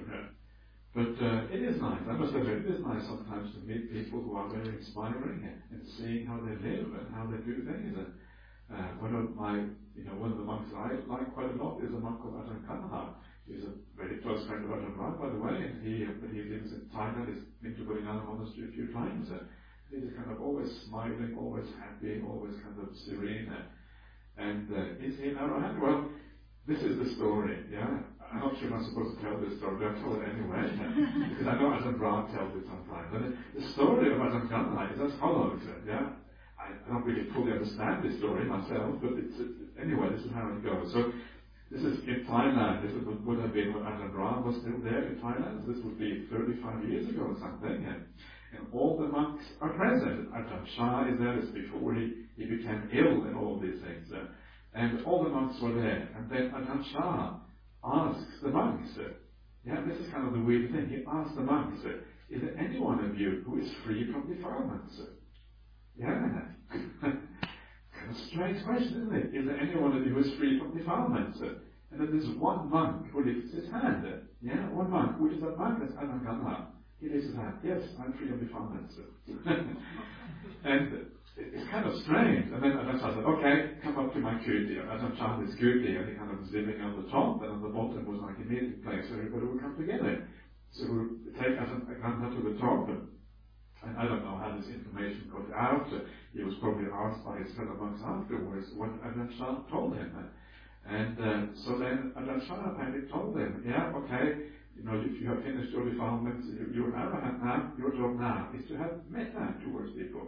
But uh, it is nice, I must admit, it is nice sometimes to meet people who are very inspiring and seeing how they live and how they do things. And, uh, one of my, you know, one of the monks I like quite a lot is a monk called Ajahn Kanha. He's a very close friend of Ajahn Brahm, by the way, and he, when he lives in Thailand, he's been to Bodhinyana Monastery a few times. Uh, he's kind of always smiling, always happy, always kind of serene. Uh, and uh, is he an arahant? Well, this is the story, yeah. I'm not sure if I'm supposed to tell this story, but I'll tell it anyway, because I know Ajahn Brahm tells it sometimes. And the story of Ajahn Kanha is as follows, uh, yeah. I don't really fully understand this story myself, but it's, it, anyway, this is how it goes. So, this is in Thailand. This is what would have been when Ajahn Brahm was still there in Thailand. This would be thirty-five years ago or something. And, and all the monks are present. Ajahn Chah is there. This is before he, he became ill and all these things. Uh, and all the monks were there. And then Ajahn Chah asks the monks, uh, yeah, this is kind of the weird thing. He asks the monks, uh, is there any one of you who is free from defilements? Uh, yeah. Kind of strange question, isn't it? Is there anyone of you who is free from defilements? Uh, and then there's one monk who lifts his hand. Uh, yeah, one monk, which is a monk that's Ajahn Kanha. He lifts his hand. Yes, I'm free of defilements. And it's kind of strange. And then Ajahn Chah said, okay, come up to my kuti. Ajahn Chah is kuti, and he kind of was living on the top, and on the bottom was like a meeting place where everybody would come together. So we take Ajahn Kanha to the top, and And I don't know how this information got out. He was probably asked by his fellow monks afterwards what Ajahn Chah told him. And uh, so then Ajahn Chah apparently told him, yeah, okay, you know, if you have finished your defilements, you're an arahant now, your job now is to have metta towards people.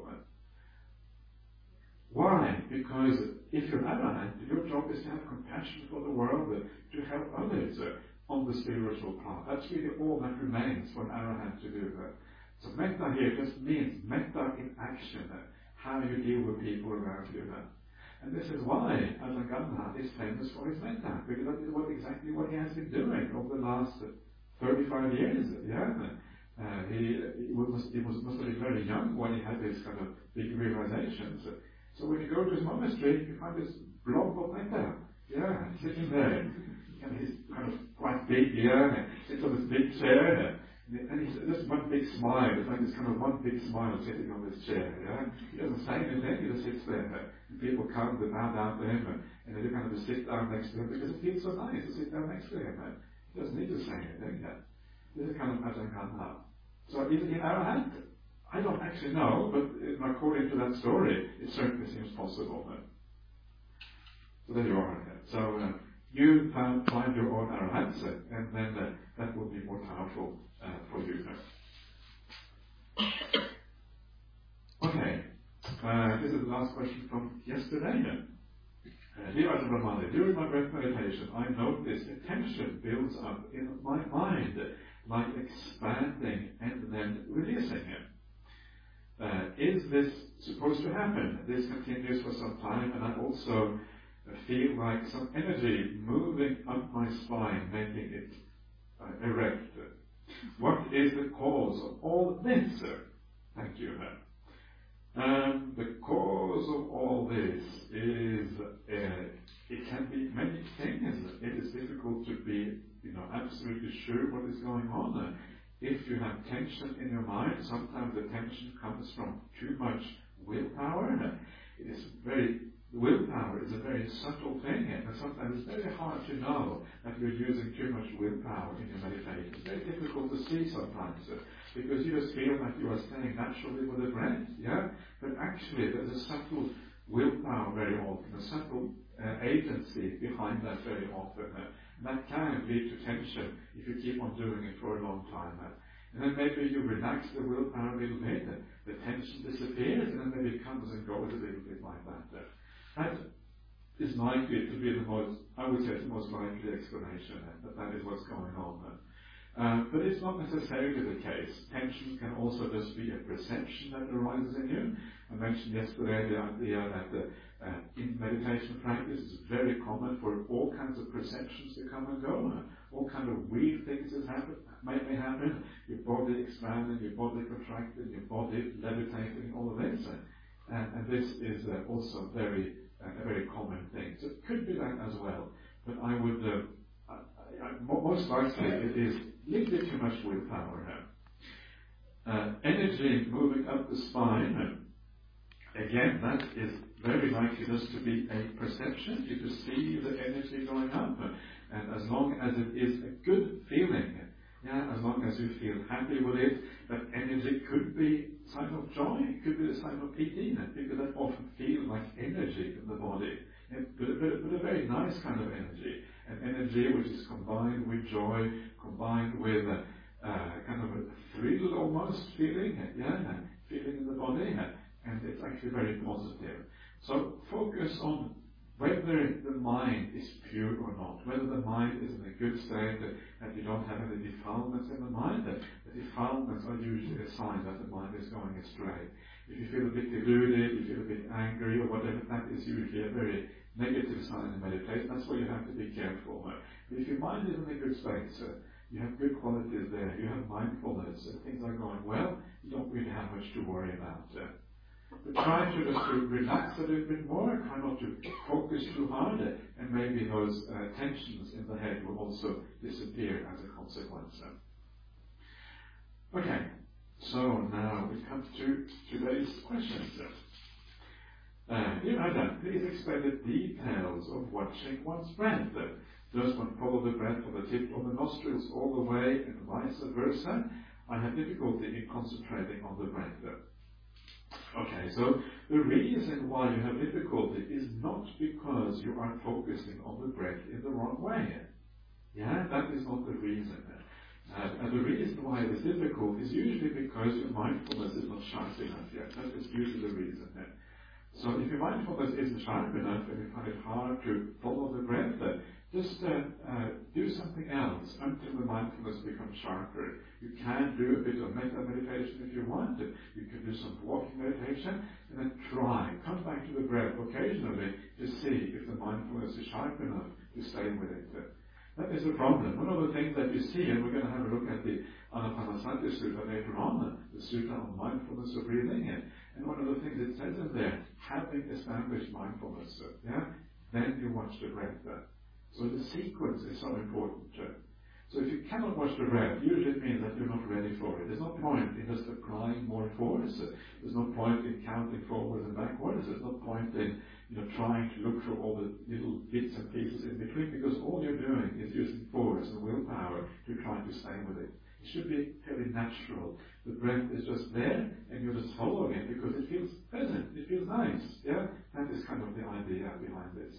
Why? Because if you're an arahant, your job is to have compassion for the world, to help others on the spiritual path. That's really all that remains for an arahant to do. So metta here just means metta in action, how you deal with people around you. And this is why Ajahn Kanha is famous for his metta, because that is what, exactly what he has been doing over the last thirty-five years. Yeah, uh, he, he, was, he was, must have been very young when he had this kind of big realizations. So when you go to his monastery, you find this blob of metta, yeah, sitting there. And he's kind of quite big, yeah, sits on this big chair. And he's just one big smile. It's like this kind of one big smile sitting on this chair. Yeah? He doesn't say anything. He just sits there. And people come, they bow down to him, and, and they kind of just sit down next to him because it feels so nice to sit down next to him. And he doesn't need to say anything. Yeah? This is kind of Ajahn. So is it in our hand? I don't actually know, but according to that story, it certainly seems possible. So there you are. So uh, you found, find your own arahants, and then uh, that will be more powerful uh, for you. Okay, uh, this is the last question from yesterday. Uh, Dear Ajahn Brahmali, during my breath meditation, I noticed a tension builds up in my mind, like expanding and then releasing it. Uh, is this supposed to happen? This continues for some time, and I also feel like some energy moving up my spine, making it uh, erect. What is the cause of all this? Thank you. Um, the cause of all this is, uh, it can be many things. It is difficult to be, you know, absolutely sure what is going on. If you have tension in your mind, sometimes the tension comes from too much willpower. It is very, willpower is a very subtle thing, and sometimes it's very hard to know that you're using too much willpower in your meditation. It's very difficult to see sometimes, because you just feel that you are staying naturally with the breath, yeah? But actually there's a subtle willpower very often, a subtle uh, agency behind that very often. Uh, and that can lead to tension if you keep on doing it for a long time. Uh, and then maybe you relax the willpower a little bit, uh, the tension disappears, and then maybe it comes and goes a little bit like that. Uh, that is likely to be the most, I would say, the most likely explanation, uh, that that is what's going on. Uh, Uh, but it's not necessarily the case. Tension can also just be a perception that arises in you. I mentioned yesterday the idea that uh, uh, in meditation practice it's very common for all kinds of perceptions to come and go. Uh, all kinds of weird things that happen, may, may happen. Your body expanding, your body contracting, your body levitating, all of this. Uh, and, and this is uh, also very uh, a very common thing. So it could be that as well. But I would, uh, I, I, most likely it is a little bit too much willpower now. Uh, energy moving up the spine, again, that is very likely just to be a perception. You perceive the energy going up, and as long as it is a good feeling, yeah, as long as you feel happy with it, that energy could be a sign of joy, it could be a sign of eating, because that often feels like energy in the body, but, but, but a very nice kind of energy. An energy which is combined with joy, combined with a, uh, kind of a thrill almost feeling, yeah, feeling in the body, and it's actually very positive. So focus on whether the mind is pure or not, whether the mind is in a good state, that, that you don't have any defilements in the mind. That the defilements are usually a sign that the mind is going astray. If you feel a bit deluded, you feel a bit angry or whatever, that is usually a very negative sign in meditation. That's why you have to be careful. But if your mind is in a good state, so you have good qualities there, you have mindfulness, and things are going well, you don't really have much to worry about. Uh, but try to just to relax a little bit more, try not to focus too hard, and maybe those uh, tensions in the head will also disappear as a consequence. Okay, so now we come to today's questions. Uh, dear Ajahn, please explain the details of watching one's breath. Does one follow the breath from the tip of the nostrils all the way and vice versa? I have difficulty in concentrating on the breath. Okay, so the reason why you have difficulty is not because you are focusing on the breath in the wrong way. Yeah, that is not the reason. Uh, and the reason why it is difficult is usually because your mindfulness is not sharp enough yet. That is usually the reason. So if your mindfulness isn't sharp enough and you find it hard to follow the breath, uh, just uh, uh, do something else until the mindfulness becomes sharper. You can do a bit of metta meditation if you want. You can do some walking meditation and then try. Come back to the breath occasionally to see if the mindfulness is sharp enough to stay with it. That is the problem. One of the things that you see, and we're going to have a look at the Anapanasati Sutta later on, the Sutta on mindfulness of breathing, and, and one of the things it says in there, having established mindfulness, yeah, then you watch the breath. So the sequence is so important. So if you cannot watch the breath, usually it means that you're not ready for it. There's no point in just applying more force. There's no point in counting forwards and backwards. There's no point in you know, trying to look for all the little bits and pieces in between, because all you're doing is using force and willpower to try to stay with it. It should be fairly natural. The breath is just there, and you're just following it because it feels pleasant, it feels nice. Yeah, that is kind of the idea behind this.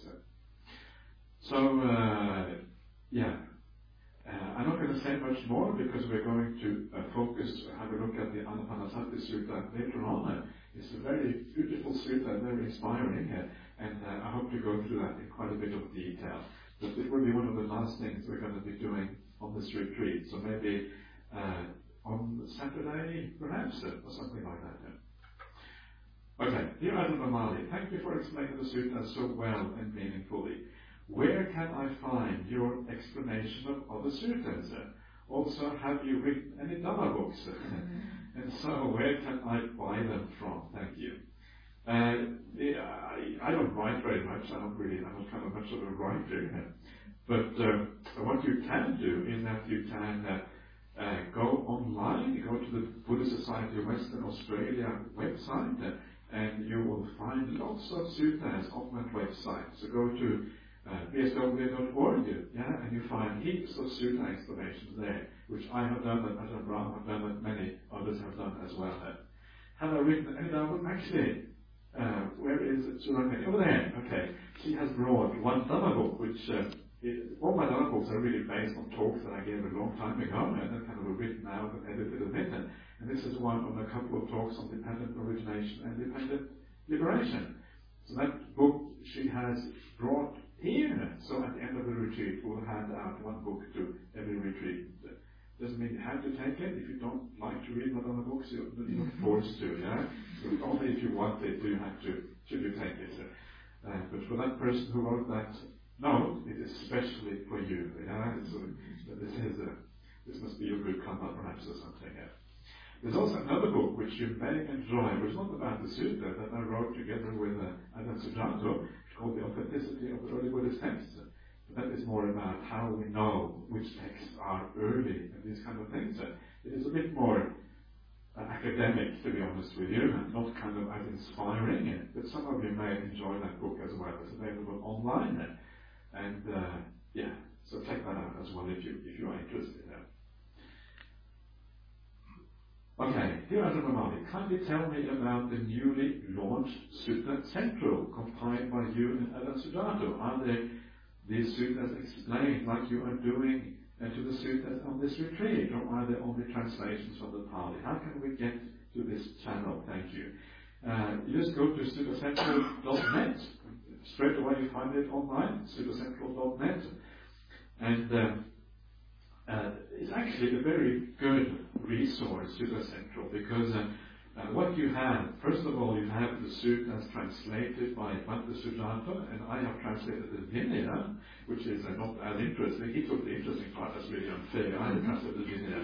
So, uh, yeah, uh, I'm not going to say much more because we're going to uh, focus, have a look at the Anapanasati Sutta later on. It's a very beautiful sutta, very inspiring, uh, and uh, I hope to go through that in quite a bit of detail. But it will be one of the last things we're going to be doing on this retreat. So maybe uh, on Saturday, perhaps, uh, or something like that. Yeah. Okay, dear Ajahn Brahmali, thank you for explaining the sutta so well and meaningfully. Where can I find your explanation of other suttas? Also, have you written any Dhamma books? And so, where can I buy them from? Thank you. Uh, yeah, I, I don't write very much. I don't really, I'm not kind of much of a writer. But uh, what you can do is that you can uh, uh, go online, go to the Buddhist Society of Western Australia website, uh, and you will find lots of suttas on that website. So go to uh, b s w dot org, yeah, and you find heaps of sutta explanations there, which I have done, and Ajahn Brahm have done, and many others have done as well. Uh, have I written any Dhamma? Actually, uh, where is Surakani? Over there. Okay. She has brought one Dhamma book, which uh, it, all my Dhamma books are really based on talks that I gave a long time ago, and then kind of written out and edited a bit. And, and this is one on a couple of talks on dependent origination and dependent liberation. So that book she has brought here. So at the end of the retreat, we'll hand out one book to every retreat. Doesn't mean you have to take it. If you don't like to read Madonna books, you're not forced to, yeah? So only if you want it do you have to, should you take it. Uh, but for that person who wrote that note, it is especially for you, yeah? So this is a, this must be your good karma perhaps or something, yeah? There's also another book which you may enjoy, which is not about the sutta, that I wrote together with uh, Ajahn Sujanto, called The Authenticity of the Early Buddhist Texts. That is more about how we know which texts are early and these kind of things. It is a bit more uh, academic, to be honest with you, and not kind of as inspiring, but some of you may enjoy that book as well. It's available online, and uh, yeah, so check that out as well if you if you are interested. Okay, dear Ajahn Brahmali, kindly tell me about the newly launched Sutta Central, compiled by you and Ajahn Sujanto. Are there these suttas explained like you are doing uh, to the suttas on this retreat, or are there only translations from the Pali? How can we get to this channel? Thank you. Uh, you just go to sutta central dot net. Straight away you find it online, sutta central dot net. And uh, uh, it's actually a very good resource, Sutta Central, because uh, Uh, what you have, first of all, you have the suttas translated by Bhante Sujanto, and I have translated the Vinaya, which is uh, not as interesting. He took the interesting part, that's really unfair. I have translated the Vinaya.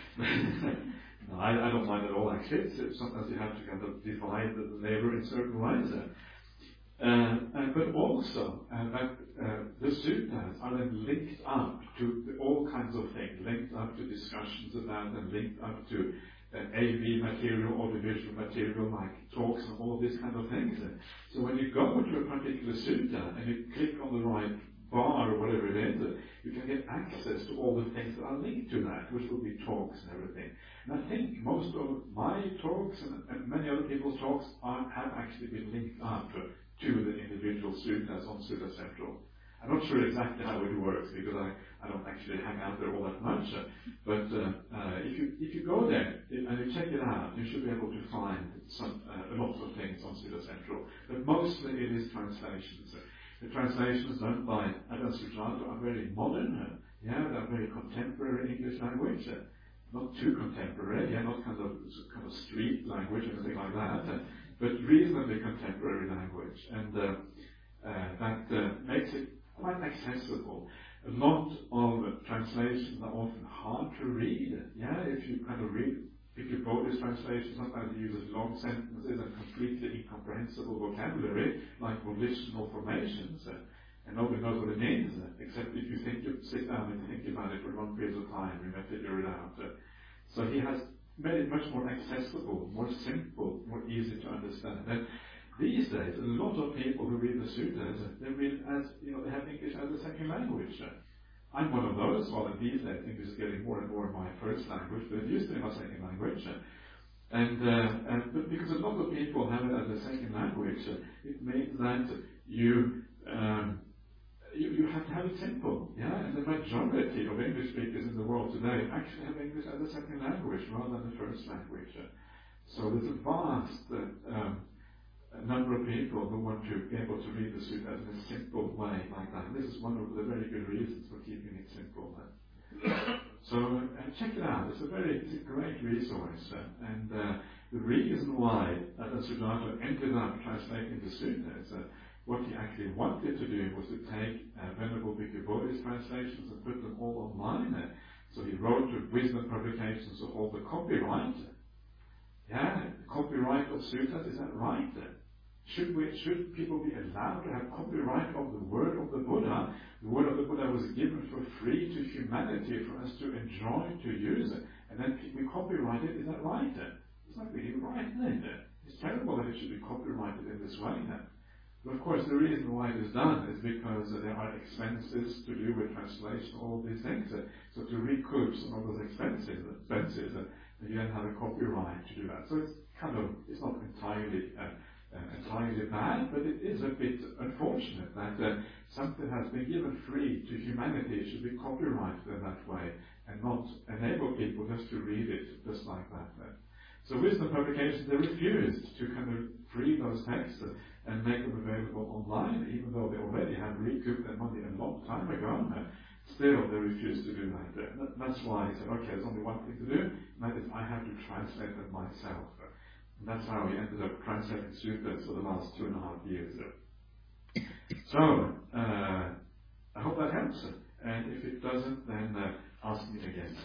No, I, I don't mind at all, actually. It's, it's sometimes you have to kind of divide the labor in certain ways. Uh, uh, but also, uh, that uh, the suttas are then linked up to the, all kinds of things, linked up to discussions about them, linked up to Uh, A V material, audiovisual material like talks and all these kind of things. So when you go to a particular sutta and you click on the right bar or whatever it is, you can get access to all the things that are linked to that, which will be talks and everything. And I think most of my talks and, and many other people's talks are, have actually been linked up to the individual suttas on Sutta Central. I'm not sure exactly how it works because I, I don't actually hang out there all that much. Uh, but uh, uh, if you if you go there and you check it out, you should be able to find some uh, a lot of things on Sutta Central. But mostly it is translations. Uh, the translations done by Ajahn Sujanto are very modern. Uh, yeah, they're very contemporary English language. Uh, not too contemporary. Yeah, not kind of kind of street language or anything like that. Uh, but reasonably contemporary language, and uh, uh, that uh, makes it quite accessible. A lot of translations are often hard to read. Yeah, if you kind of read, if you quote this translation, sometimes it uses long sentences and completely incomprehensible vocabulary, like volitional formations, uh, and nobody knows what it means, uh, except if you think you sit down and think about it for a long period of time, you may figure it out. Uh, so he has made it much more accessible, more simple, more easy to understand. And these days, a lot of people who read the suttas, they read as, you know, they have English as a second language. I'm one of those. Well, these days English is getting more and more my first language, but it used to be my second language. And, uh, and but because a lot of people have it as a second language, it means that you um, you, you have to have it simple. Yeah, and the majority of English speakers in the world today actually have English as a second language rather than the first language. So there's a vast uh, um, a number of people who want to be able to read the Sutta in a simple way like that. And this is one of the very good reasons for keeping it simple. So uh, check it out. It's a very, it's a great resource. Uh, and uh, the reason why uh, Sudarta ended up translating the Suttas, uh, what he actually wanted to do was to take uh, Venerable Bhikkhu Bodhi's translations and put them all online. Uh, so he wrote to wisdom publications of all the copyright. Yeah, the copyright of Suttas, is that right? Uh, Should we, should people be allowed to have copyright of the word of the Buddha? The word of the Buddha was given for free to humanity for us to enjoy, to use it. And then we copyright it, is that right? It's not really right, is it? It's terrible that it should be copyrighted in this way then. But of course the reason why it is done is because uh, there are expenses to do with translation, all of these things. Uh, so to recoup some of those expenses, expenses uh, you then have a copyright to do that. So it's kind of, it's not entirely uh, Uh, entirely bad, but it is a bit unfortunate that uh, something has been given free to humanity should be copyrighted in that way and not enable people just to read it just like that. Uh. So wisdom publications, they refused to kind of free those texts uh, and make them available online, even though they already have recouped their money a long time ago. Uh, still, they refused to do that. Uh, that. That's why he said, okay, there's only one thing to do, and that is I have to translate them myself. Uh. And that's how we ended up translating suttas for the last two and a half years. So, uh, I hope that helps. And if it doesn't, then uh, ask me again.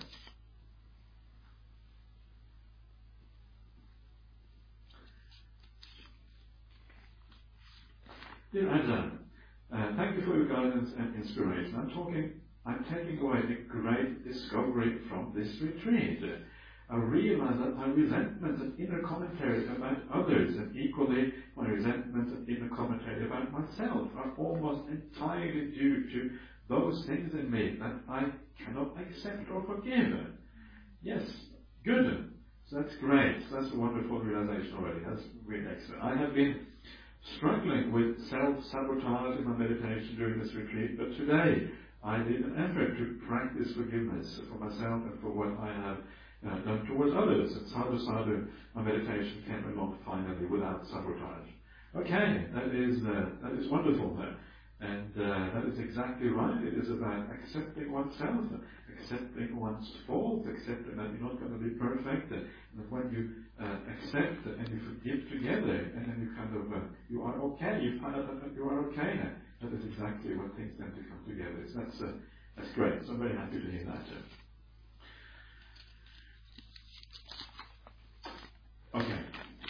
Dear Ajahn, uh, thank you for your guidance and inspiration. I'm talking, I'm taking away a great discovery from this retreat. I realize that my resentments and inner commentary about others, and equally my resentments and inner commentary about myself, are almost entirely due to those things in me that I cannot accept or forgive. Yes, good. So that's great. That's a wonderful realization already. That's really excellent. I have been struggling with self-sabotage in my meditation during this retreat, but today I did an effort to practice forgiveness for myself and for what I have Uh, done towards others. And sadhu sadhu, my meditation came along finally without sabotage. Okay, that is uh, that is wonderful. Uh, and uh, that is exactly right. It is about accepting oneself, accepting one's faults, accepting that you're not going to be perfect. And that when you uh, accept and you forgive together, and then you kind of, uh, you are okay, you find out that you are okay. That is exactly when things tend to come together. So that's, uh, that's great. So I'm very happy to hear that. Uh. Okay.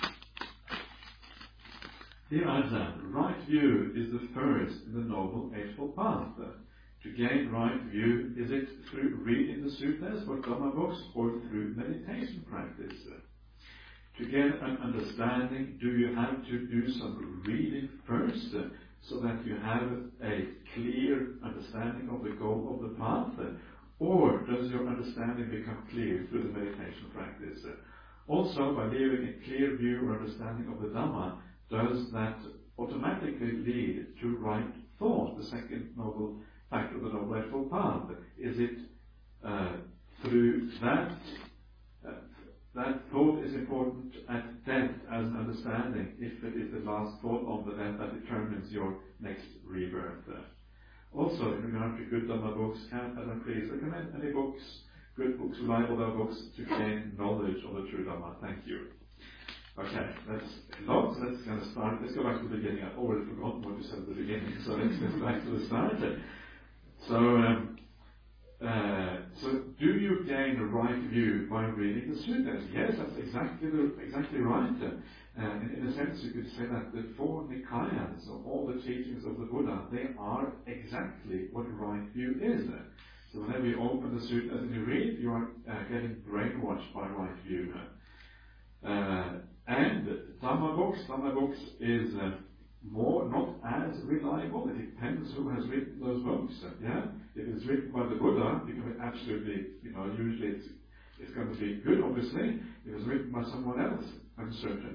Dear Ajahn, right view is the first in the Noble Eightfold Path. To gain right view, is it through reading the suttas or Dhamma books or through meditation practice? To gain an understanding, do you have to do some reading first so that you have a clear understanding of the goal of the path? Or does your understanding become clear through the meditation practice? Also, by leaving a clear view or understanding of the Dhamma, does that automatically lead to right thought, the second noble fact of the Noble Eightfold Path? Is it uh, through that uh, that thought is important at death as an understanding, if it is the last thought of the death that determines your next rebirth? Also, in regard to good Dhamma books, can Ajahn please recommend any books, good books, reliable books, to gain knowledge of the true Dhamma? Thank you. Okay, that's a lot. So let's kind of start. Let's go back to the beginning. I've already forgotten what you said at the beginning, so let's get back to the start. So, um, uh, so do you gain a right view by reading the suttas? Yes, that's exactly the, exactly right. Uh, in, in a sense, you could say that the four Nikayas, or all the teachings of the Buddha, they are exactly what right view is. So whenever you open the suttas and you read, you are uh, getting brainwashed by right view. Uh, and Dhamma books, Dhamma books is uh, more, not as reliable. It depends who has written those books. Yeah, if it's written by the Buddha, you can absolutely, you know, usually it's it's going to be good. Obviously, if it's written by someone else, uncertain.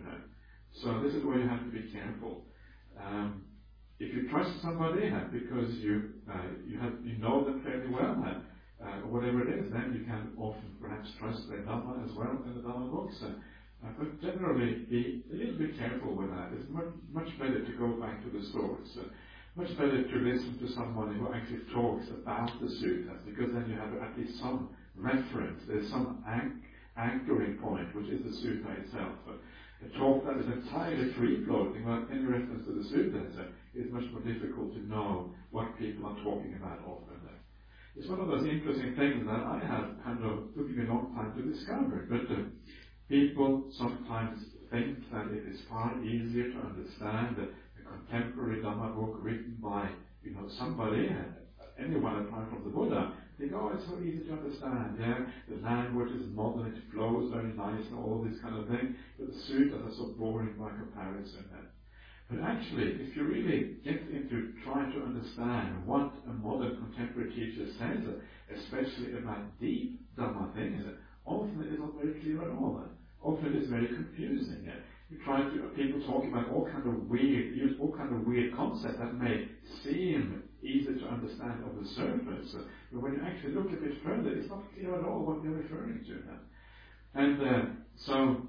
So this is where you have to be careful. Um, if you trust somebody uh, because you uh, you have you know them fairly well, uh, uh, or whatever it is, then you can often perhaps trust their Dhamma as well in the Dhamma books. Uh, Uh, but generally, be a little bit careful with that. It's much, much better to go back to the source. Uh, much better to listen to someone who actually talks about the suttas, because then you have at least some reference. There's some anch- anchoring point, which is the sutta itself. Uh, a talk that is entirely free-floating without any reference to the suttas uh, is much more difficult to know what people are talking about often. Uh, it's one of those interesting things that I have kind of took me a long time to discover. But uh, people sometimes think that it is far easier to understand a, a contemporary Dhamma book written by, you know, somebody, anyone apart from the Buddha. They think, oh, it's so easy to understand. Yeah, the language is modern, it flows very nice, and all this kind of thing. But the suttas are so boring by comparison. But actually, if you really get into trying to understand what a modern contemporary teacher says, especially about deep Dhamma things, often it is not very clear at all. Often it is very confusing. You try to people talking about all kind of weird, use all kind of weird concepts that may seem easy to understand on the surface, but when you actually look a bit further, it's not clear at all what you're referring to. And uh, so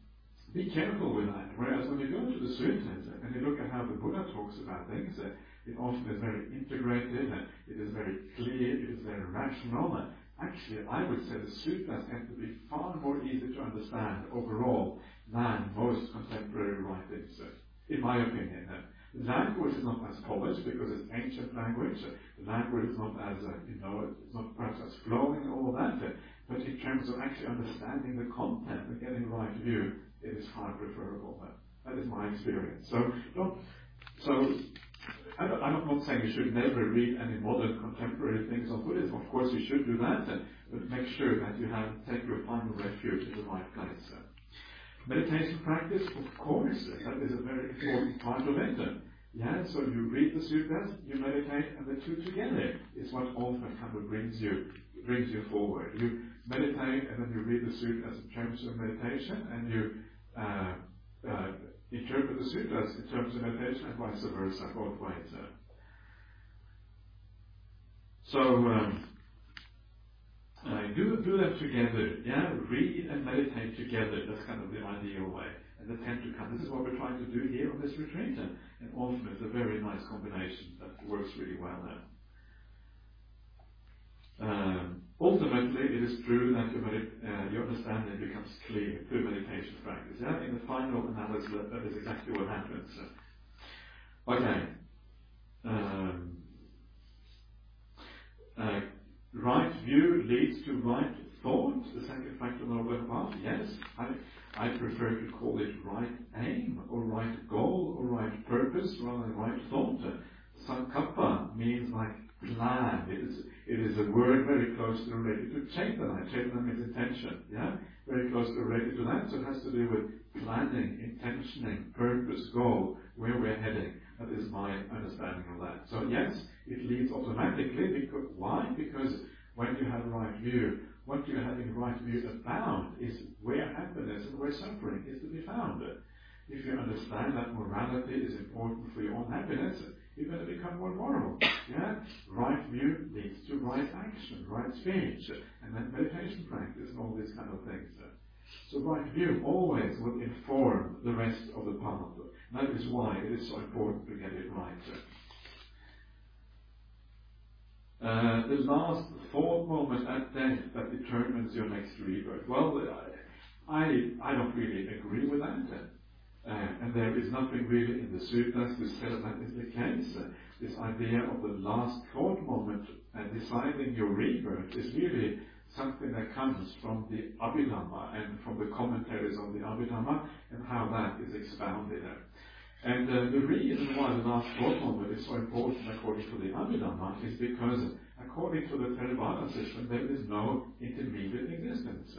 be careful with that. Whereas when you go to the suttas and you look at how the Buddha talks about things, it often is very integrated, it is very clear, it is very rational. Actually, I would say the suttas tend to be far more easy to understand overall than most contemporary writings, in my opinion. The language is not as polished because it's ancient language. The language is not as, uh, you know, it's not perhaps as flowing and all that. But in terms of actually understanding the content and getting the right view, it is far preferable. That is my experience. So, don't, so I don't, I'm not saying you should never read any modern contemporary things on Buddhism. Of course you should do that, but make sure that you have take your final refuge in the right place. Meditation practice, of course, that is a very important part of it. Yeah, so you read the suttas, you meditate, and the two together is what often kind of brings you brings you forward. You meditate, and then you read the suttas in terms of meditation, and you uh, uh, interpret the suttas in terms of meditation, and vice versa, both ways. Uh. So um, uh, do do them together. Yeah, read and meditate together. That's kind of the ideal way. And the tend to come. This is what we're trying to do here on this retreat, and, and often it's a very nice combination that works really well there. Um, ultimately, it is true that your, medit- uh, your understanding becomes clear through meditation practice. Yeah? In the final analysis, that, that is exactly what happens. Okay. Um, uh, right view leads to right thought. The second factor of the path. Yes, I, I prefer to call it right aim, or right goal, or right purpose, rather than right thought. Sankappa means like plan. It is, it is a word very closely related to Chaitana. Chaitana means intention, yeah? Very closely related to that, so it has to do with planning, intentioning, purpose, goal, where we're heading. That is my understanding of that. So yes, it leads automatically. Because, why? Because when you have right view, what you have in right view about is where happiness and where suffering is to be found. If you understand that morality is important for your own happiness, you're going to become more moral. Yeah? Right view leads to right action, right speech, and then meditation practice and all these kind of things. So right view always will inform the rest of the path. That is why it is so important to get it right. Uh, the last thought moment at death that determines your next rebirth. Well, I I don't really agree with that. Uh, and there is nothing really in the suttas to say that that is the case. Uh, this idea of the last thought moment uh, deciding your rebirth is really something that comes from the Abhidhamma and from the commentaries on the Abhidhamma and how that is expounded. And uh, the reason why the last thought moment is so important according to the Abhidhamma is because according to the Theravada system there is no intermediate existence.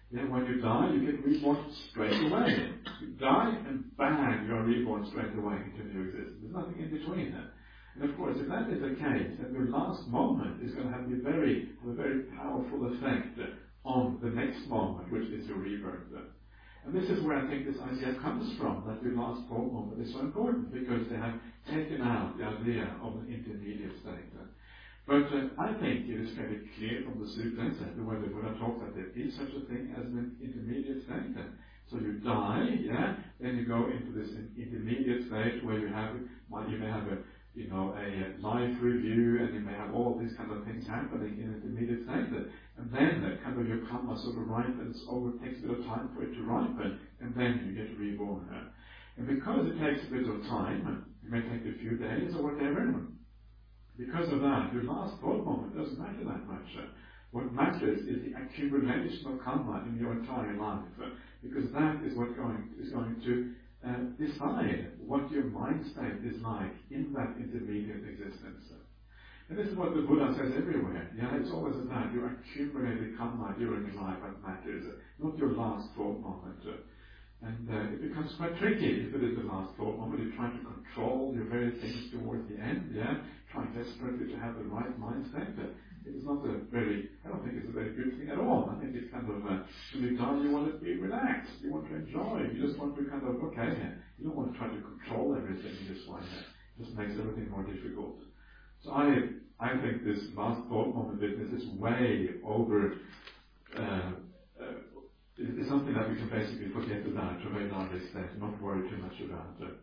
Yeah, when you die, you get reborn straight away. You die and bang, you are reborn straight away into new existence. There's nothing in between there. And of course, if that is the case, then your last moment is going to have, a very, have a very powerful effect on the next moment, which is your rebirth. And this is where I think this idea comes from, that your last thought moment is so important, because they have taken out the idea of an intermediate state. But uh, I think it is fairly clear from the sutras that the way the Buddha talks that there is such a thing as an intermediate state. So you die, yeah, then you go into this intermediate state where you have, well, you may have a, you know, a life review, and you may have all these kind of things happening in an intermediate state. And then uh, kind of your karma sort of ripens over, it takes a bit of time for it to ripen, and then you get reborn. Uh, and because it takes a bit of time, it may take a few days or whatever, because of that, your last thought moment doesn't matter that much. Uh, what matters is the accumulation of karma in your entire life, uh, because that is what going, is going to uh, decide what your mind state is like in that intermediate existence. Uh, and this is what the Buddha says everywhere. Yeah, it's always about your accumulated karma during your life that matters, uh, not your last thought moment. Uh, And uh, it becomes quite tricky if it is the last thought moment. You're trying to control your very things towards the end, yeah? Trying desperately to have the right mindset. Uh, it is not a very, I don't think it's a very good thing at all. I think it's kind of, uh, when you die, you want to be relaxed. You want to enjoy. You just want to kind of, okay, you don't want to try to control everything in this way. It just makes everything more difficult. So I, I think this last thought moment business is way over, uh, uh, it's something that we can basically forget about to a very large extent and not worry too much about. Uh,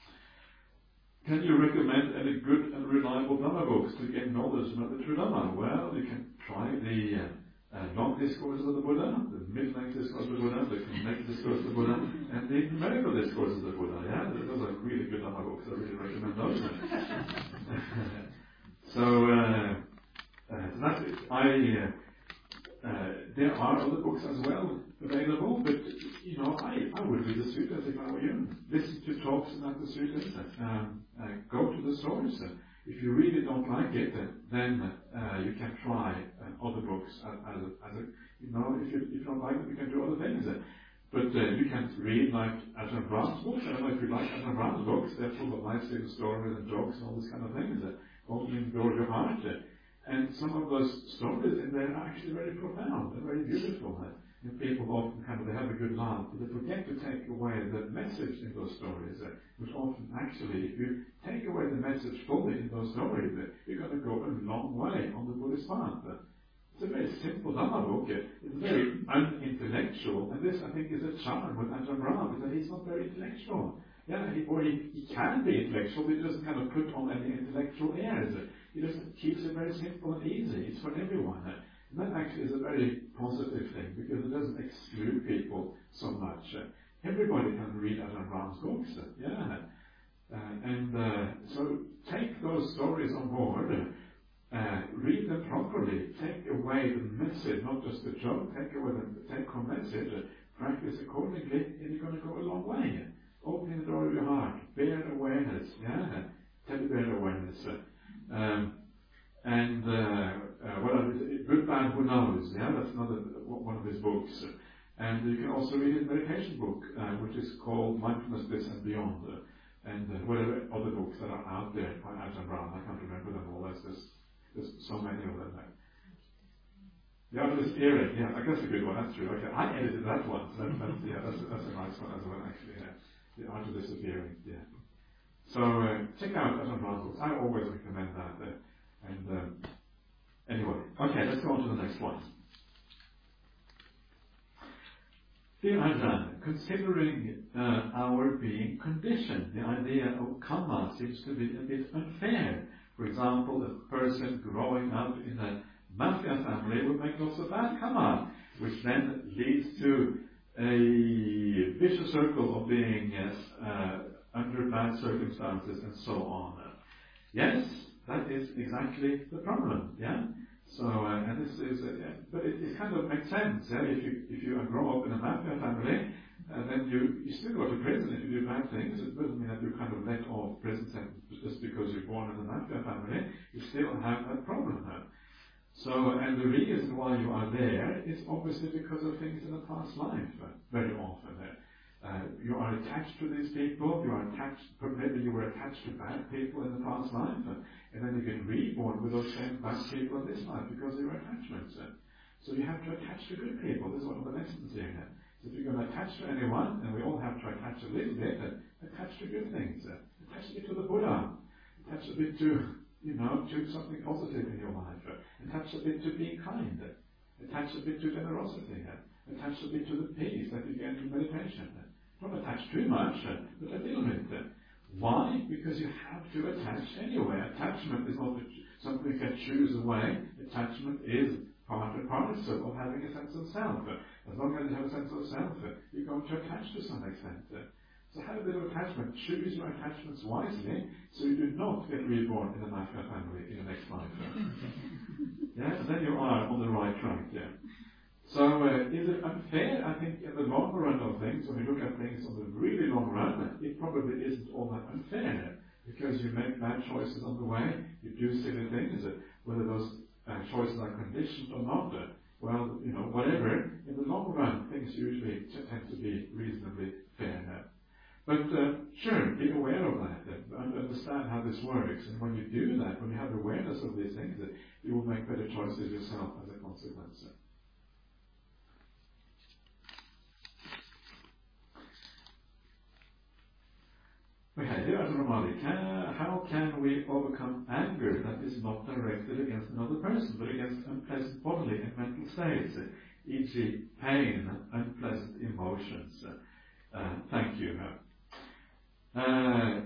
can you recommend any good and reliable Dhamma books to gain knowledge about the true Dhamma? Well, you can try the uh, uh, long discourses of the Buddha, the mid-length discourse of the Buddha, the connected discourse of the Buddha, and the numerical discourses of the Buddha. Yeah, those are really good Dhamma books. I really recommend those. so, uh, uh, so that's it. I. Uh, Uh, there are other books as well available, but you know, I, I would read the sutras if I were you. Listen to talks about the sutras. Um, uh, go to the source. Uh, if you really don't like it, uh, then uh, you can try uh, other books as, as, a, as a, you know, if you, if you don't like them, you can do other things. Uh, but uh, you can read like Ajahn Brahm's books. I don't know if you like Ajahn Brahm's books. They're full of nice little stories and jokes and all this kind of things. Uh, opening the door of your heart. Uh, And some of those stories in there are actually very profound and very beautiful. And people often kind of, they have a good laugh, but they forget to take away the message in those stories, uh, which often actually, if you take away the message fully in those stories, uh, you're going to go a long way on the Buddhist path. Uh, it's a very simple Dhamma book. Uh, it's very unintellectual, and this, I think, is a charm with Ajahn Brahm, is that he's not very intellectual. Yeah, he, or he, he can be intellectual, but he doesn't kind of put on any intellectual airs. Uh, He just keeps it very simple and easy. It's for everyone. And that actually is a very positive thing, because it doesn't exclude people so much. Uh, everybody can read Ajahn Brahm's books. Uh, yeah. Uh, and uh, so take those stories on board. Uh, read them properly. Take away the message, not just the joke. Take away the take-home message. Uh, practice accordingly, and you're going to go a long way. Opening the door of your heart. Bear awareness. Yeah. Teddy bear awareness. Uh, Um, and uh, uh, what are the, Good, Bad, Who Knows? Yeah, that's another one of his books. And you can also read his meditation book, uh, which is called Mindfulness, This and Beyond. Uh, and uh, whatever other books that are out there by Ajahn Brahm, I can't remember them all. There's, there's, there's so many of them. There. The Art of Disappearing, yeah, I guess a good one. That's true. Okay, I edited that one. So that, that's, yeah, that's, that's a nice one as well, actually. Yeah. The Art of Disappearing. Yeah. So uh, check out Ajahn Brahm's books. I always recommend that. Uh, and um, anyway, okay, let's go on to the next one. Dear Ajahn, considering uh, our being conditioned, the idea of karma seems to be a bit unfair. For example, a person growing up in a mafia family will make lots of bad karma, which then leads to a vicious circle of being uh, uh, under bad circumstances and so on. Yes, that is exactly the problem. Yeah. So, uh, and this is, uh, yeah, but it, it kind of makes sense. Yeah. If you if you grow up in a mafia family, uh, then you you still go to prison if you do bad things. It doesn't mean that you kind of let off prison sentence just because you're born in a mafia family. You still have that problem. Uh. So, and the reason why you are there is obviously because of things in the past life, uh, very often. Uh, you are attached to these people, you are attached, maybe you were attached to bad people in the past life, uh, and then you get reborn with those same bad people in this life because of your attachments. Uh. So you have to attach to good people. This is one of the lessons here. Uh. So if you're going to attach to anyone, and we all have to attach a little bit, uh, attach to good things. Uh. Attach a bit to the Buddha. Attach a bit to, you know, to something positive in your life. Uh. Attach a bit to being kind. Uh. Attach a bit to generosity. Uh. Attach a bit to the peace that you get in meditation. Uh. Don't attach too much, uh, but a little bit. Uh. Why? Because you have to attach anyway. Attachment is not something you can choose away. Attachment is part and parcel of having a sense of self. Uh. As long as you have a sense of self, uh, you're going to attach to some extent. Uh. So have a bit of attachment. Choose your attachments wisely so you do not get reborn in a mafia family in the next life. Uh. Yeah, then you are on the right track. Yeah. So uh, is it unfair? I think in the long run of things, when you look at things on the really long run, it probably isn't all that unfair because you make bad choices on the way, you do silly things, uh, whether those uh, choices are conditioned or not. Uh, well, you know, whatever, in the long run, things usually t- tend to be reasonably fair. Uh, but uh, sure, be aware of that uh, and understand how this works. And when you do that, when you have awareness of these things, uh, you will make better choices yourself as a consequence. Uh. Okay, here is Ramali. Can, how can we overcome anger that is not directed against another person, but against unpleasant bodily and mental states, for example pain, unpleasant emotions? Uh, thank you. Uh, uh,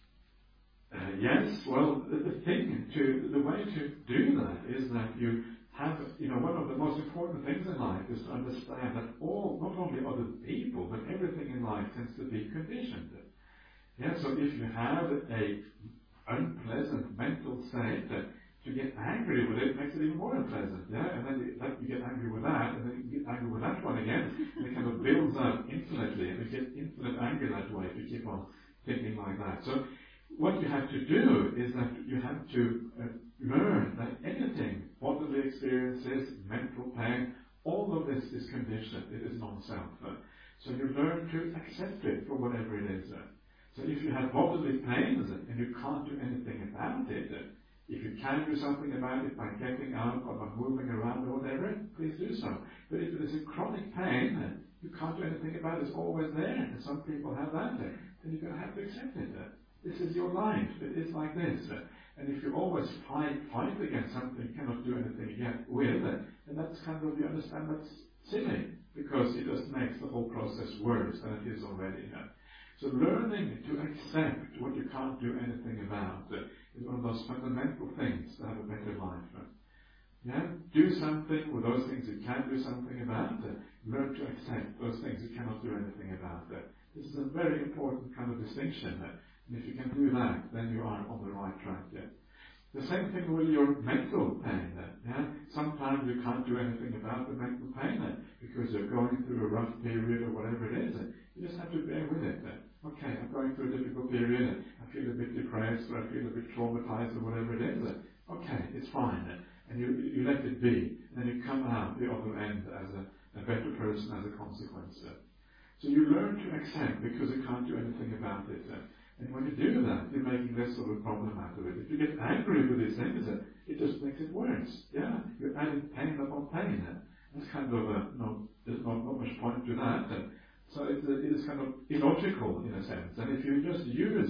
yes, well, the, the thing to, the way to do that is that you have, you know, one of the most important things in life is to understand that all, not only other people, but everything in life tends to be conditioned. Yeah, so if you have a unpleasant mental state, uh, to get angry with it makes it even more unpleasant. Yeah, and then you, that, you get angry with that, and then you get angry with that one again, and it kind of builds up infinitely, and you get infinite anger that way if you keep on thinking like that. So what you have to do is that you have to uh, learn that anything, bodily experiences, mental pain, all of this is conditioned. It is non-self. Uh, so you learn to accept it for whatever it is. Uh, So if you have bodily pains and you can't do anything about it, if you can do something about it by getting up or by moving around or whatever, please do so. But if it is a chronic pain, you can't do anything about it, it's always there, and some people have that, then you're going to have to accept it. This is your life, it is like this. And if you always fight, fight against something you cannot do anything yet with, then that's kind of, you understand, that's silly, because it just makes the whole process worse than it is already. So learning to accept what you can't do anything about uh, is one of those fundamental things to have a better life. Uh. Yeah? Do something with those things you can do something about. Uh. Learn to accept those things you cannot do anything about. Uh. This is a very important kind of distinction. Uh. And if you can do that, then you are on the right track. Yeah? The same thing with your mental pain. Uh. Yeah? Sometimes you can't do anything about the mental pain uh, because you're going through a rough period or whatever it is. Uh. You just have to bear with it. Uh. Okay, I'm going through a difficult period, and I feel a bit depressed, or I feel a bit traumatized, or whatever it is. Okay, it's fine. And you, you let it be. And then you come out the other end as a, a better person as a consequence. So you learn to accept because you can't do anything about it. And when you do that, you're making less of a problem out of it. If you get angry with these things, it just makes it worse. Yeah, you're adding pain upon pain. That's kind of a, no, there's not, not much point to that. So it, it is kind of illogical in a sense. And if you just use,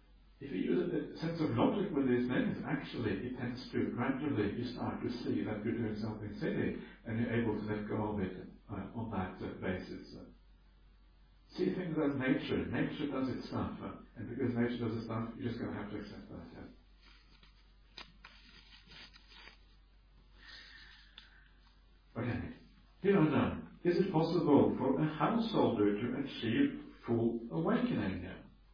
if you use a sense of logic with these things, actually it tends to gradually, you start to see that you're doing something silly, and you're able to let go of it uh, on that uh, basis. Uh, see things as nature. Nature does its stuff, uh, and because nature does its stuff, you're just going to have to accept that. Yeah? Okay. Here are done. Is it possible for a householder to achieve full awakening?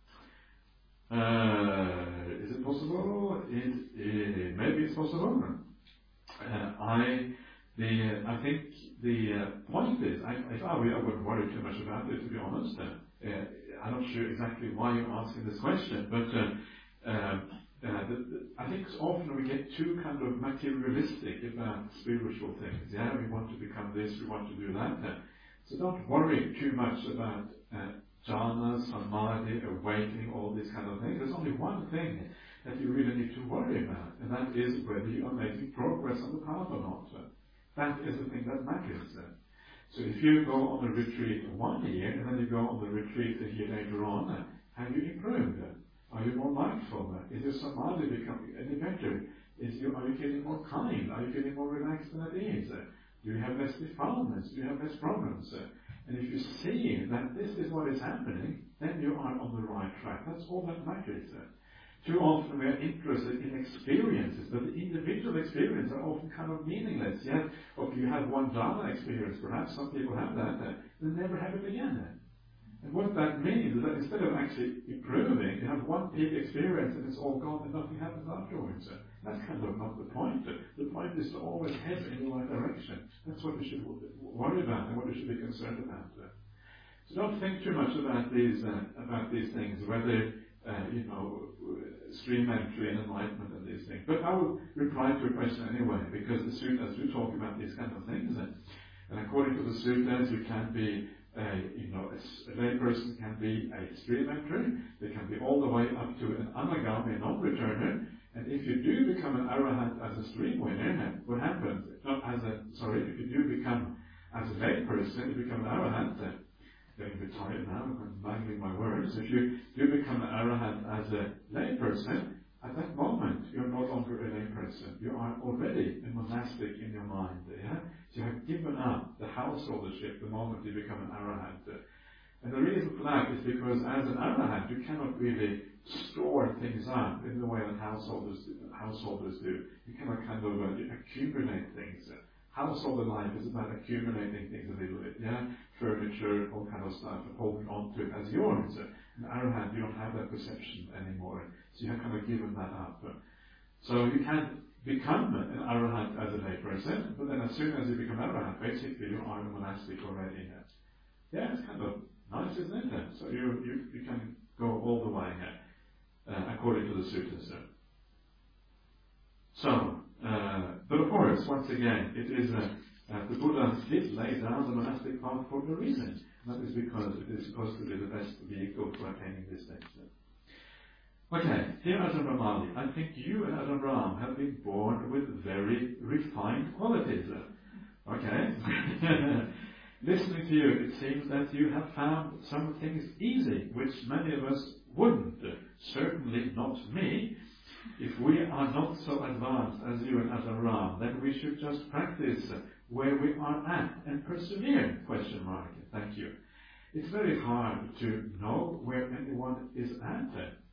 Uh, is it possible? It, it, maybe it's possible. Uh, I, the, uh, I think the uh, point is, I, if I were, I wouldn't worry too much about it, to be honest. Uh, uh, I'm not sure exactly why you're asking this question, but uh, uh, uh, the, the, I think often we get too kind of materialistic about spiritual things. Yeah, we want to become this, we want to do that. Uh, so don't worry too much about uh, jhana, samadhi, awakening, all these kind of things. There's only one thing that you really need to worry about, and that is whether you are making progress on the path or not. Uh, that is the thing that matters. Uh, so if you go on a retreat one year, and then you go on the retreat a year later on, uh, have you improved? Uh, Are you more mindful? Is your samadhi becoming any better? Is you, are you feeling more kind? Are you feeling more relaxed and at ease? Do you have less defilements? Do you have less problems? And if you see that this is what is happening, then you are on the right track. That's all that matters. Too often we are interested in experiences, but the individual experiences are often kind of meaningless. Yeah? Or if you have one jhana experience, perhaps some people have that, they never have it again. And what that means is that instead of actually improving, you have one peak experience and it's all gone and nothing happens afterwards. That's kind of not the point. The point is to always head in the right direction. That's what we should worry about and what we should be concerned about. So don't think too much about these uh, about these things, whether uh, you know stream entry and enlightenment and these things. But I will reply to your question anyway, because the sutras do talk about these kind of things, and, and according to the sutras, you can be Uh, you know, a, a lay person can be a stream entry. They can be all the way up to an anagami, a non-returner. And if you do become an arahant as a stream winner, what happens? Not as a sorry, if you do become as a lay person, you become an arahant. Uh, getting a bit tired now, I'm mangling my words. If you do become an arahant as a lay person, at that moment you're no longer a lay person. You are already a monastic in your mind. Yeah. You have given up the householdership the moment you become an arahant. And the reason for that is because as an arahant, you cannot really store things up in the way that householders, householders do. You cannot kind of uh, accumulate things. Householder life is about accumulating things a little bit, yeah? Furniture, all kind of stuff, and holding on to it as yours. An arahant, you don't have that perception anymore. So you have kind of given that up. So you can't become an arahant as a lay person, but then as soon as you become arahant, basically you are a monastic already. Yeah, it's kind of nice, isn't it? So you you, you can go all the way here, uh, according to the sutras. So, uh, but of course, once again, it is uh, uh, the Buddha did lay down the monastic path for a reason. That is because it is supposed to be the best vehicle for attaining this stage. Okay, dear Ajahn Brahmali, I think you and Ajahn Brahm have been born with very refined qualities. Okay? Listening to you, it seems that you have found some things easy, which many of us wouldn't. Certainly not me. If we are not so advanced as you and Ajahn Brahm, then we should just practice where we are at and persevere, question mark. Thank you. It's very hard to know where anyone is at.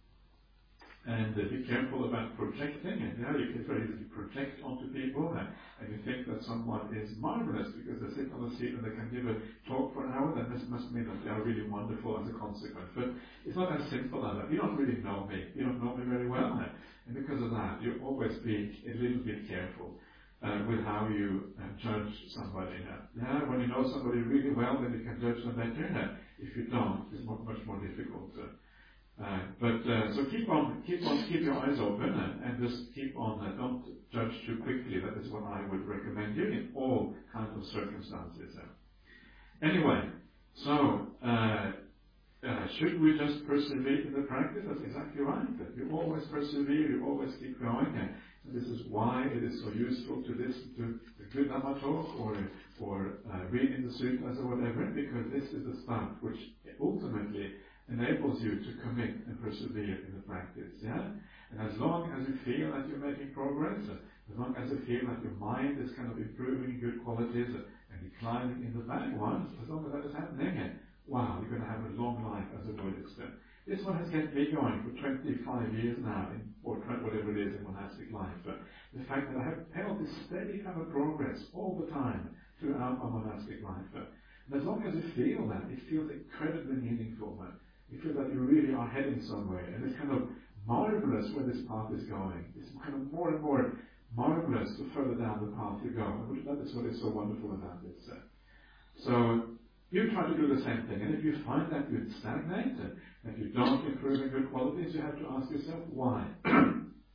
And uh, be careful about projecting. And yeah, you can very easily project onto people, uh, and you think that someone is marvelous because they sit on a seat and they can give a talk for an hour. Then this must mean that they are really wonderful as a consequence. But it's not as simple as that. You don't really know me. You don't know me very well, uh, and because of that, you always be a little bit careful uh, with how you uh, judge somebody. Uh. Yeah, when you know somebody really well, then you can judge them better. Uh. If you don't, it's much, much more difficult. Uh. Uh, but uh, so keep on, keep on, keep your eyes open, and, and just keep on. Uh, don't judge too quickly. That is what I would recommend you in all kinds of circumstances. Uh. Anyway, so uh, uh, should we just persevere in the practice? That's exactly right. You always persevere. You always keep going. Uh, and this is why it is so useful to listen to the good Dhamma talk or or uh, read in the sutras or whatever, because this is the stuff which ultimately enables you to commit and persevere in the practice, yeah? And as long as you feel that you're making progress, as long as you feel that your mind is kind of improving good qualities and declining in the bad ones, as long as that is happening, wow, you're going to have a long life as a Buddhist. This one has kept me going for twenty-five years now, in, or whatever it is in monastic life. The fact that I have held this steady kind of progress all the time throughout my monastic life. And as long as you feel that, it feels incredibly meaningful. You feel that you really are heading somewhere, and it's kind of marvelous where this path is going. It's kind of more and more marvelous the further down the path you go. That is what is so wonderful about this. So you try to do the same thing, and if you find that you stagnate, that you don't improve in good qualities, you have to ask yourself why.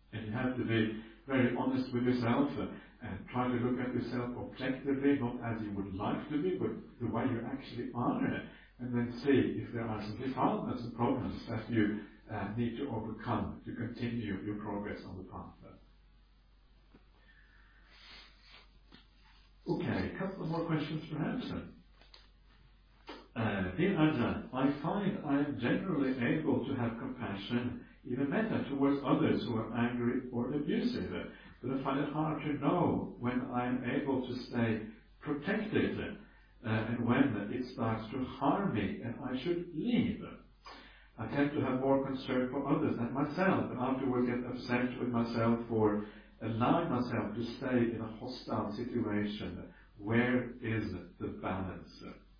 And you have to be very honest with yourself uh, and try to look at yourself objectively, not as you would like to be, but the way you actually are, and then see if there are some defilements and problems that you uh, need to overcome to continue your progress on the path. Okay, a couple of more questions perhaps. Uh, dear Ajahn, I find I am generally able to have compassion, even metta, towards others who are angry or abusive, but I find it hard to know when I am able to stay protected uh, and when it starts to harm me and I should leave. I tend to have more concern for others than myself, and afterwards get upset with myself for allowing myself to stay in a hostile situation. Where is the balance?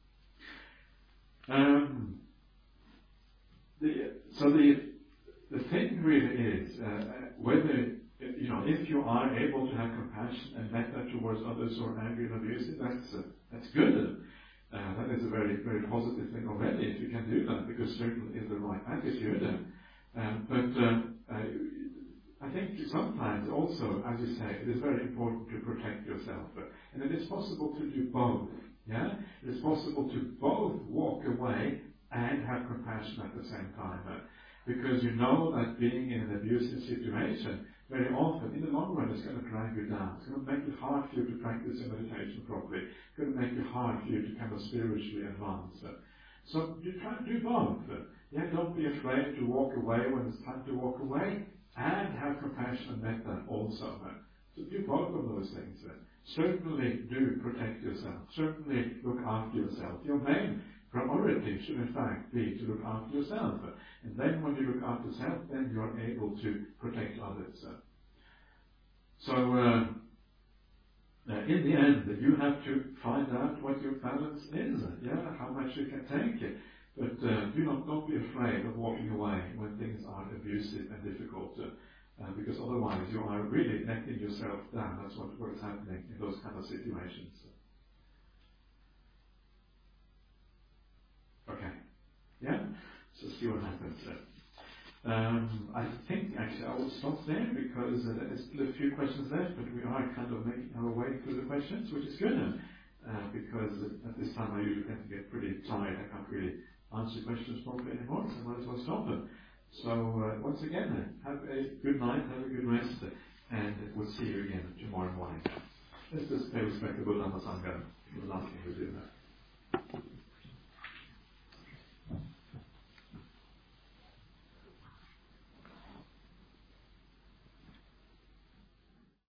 Um, the, so the the thing really is uh, whether, you know, if you are able to have compassion and metta towards others who are angry and abusive, that's uh, that's good. Uh, that is a very very positive thing already if you can do that, because certainly is the right attitude. Um, but uh, uh, I think sometimes also, as you say, it is very important to protect yourself. And it is possible to do both. Yeah? It is possible to both walk away and have compassion at the same time. Because you know that being in an abusive situation, very often, in the long run, it's going to drag you down. It's going to make it hard for you to practice your meditation properly. It's going to make it hard for you to kind of spiritually advance. So you try to do both. Yeah, don't be afraid to walk away when it's time to walk away, and have compassion and metta also. So do both of those things. Certainly do protect yourself. Certainly look after yourself. Your main priority should in fact be to look after yourself. And then when you look after yourself, then you are able to protect others. So uh, uh, in the end, you have to find out what your balance is. Yeah, how much you can take. But uh, do not, don't be afraid of walking away when things are abusive and difficult, uh, uh, because otherwise you are really letting yourself down. That's what, what is happening in those kind of situations. Okay. Yeah? So see what happens there. Um, I think actually I will stop there because uh, there is still a few questions left, but we are kind of making our way through the questions, which is good. Uh, because at this time I usually tend to get pretty tired. I can't really answer questions properly anymore, so I might as well stop them. So uh, once again, uh, have a good night, have a good rest, and we'll see you again tomorrow morning. Let's just pay respect to Buddha Sangha. We'll ask him to do that.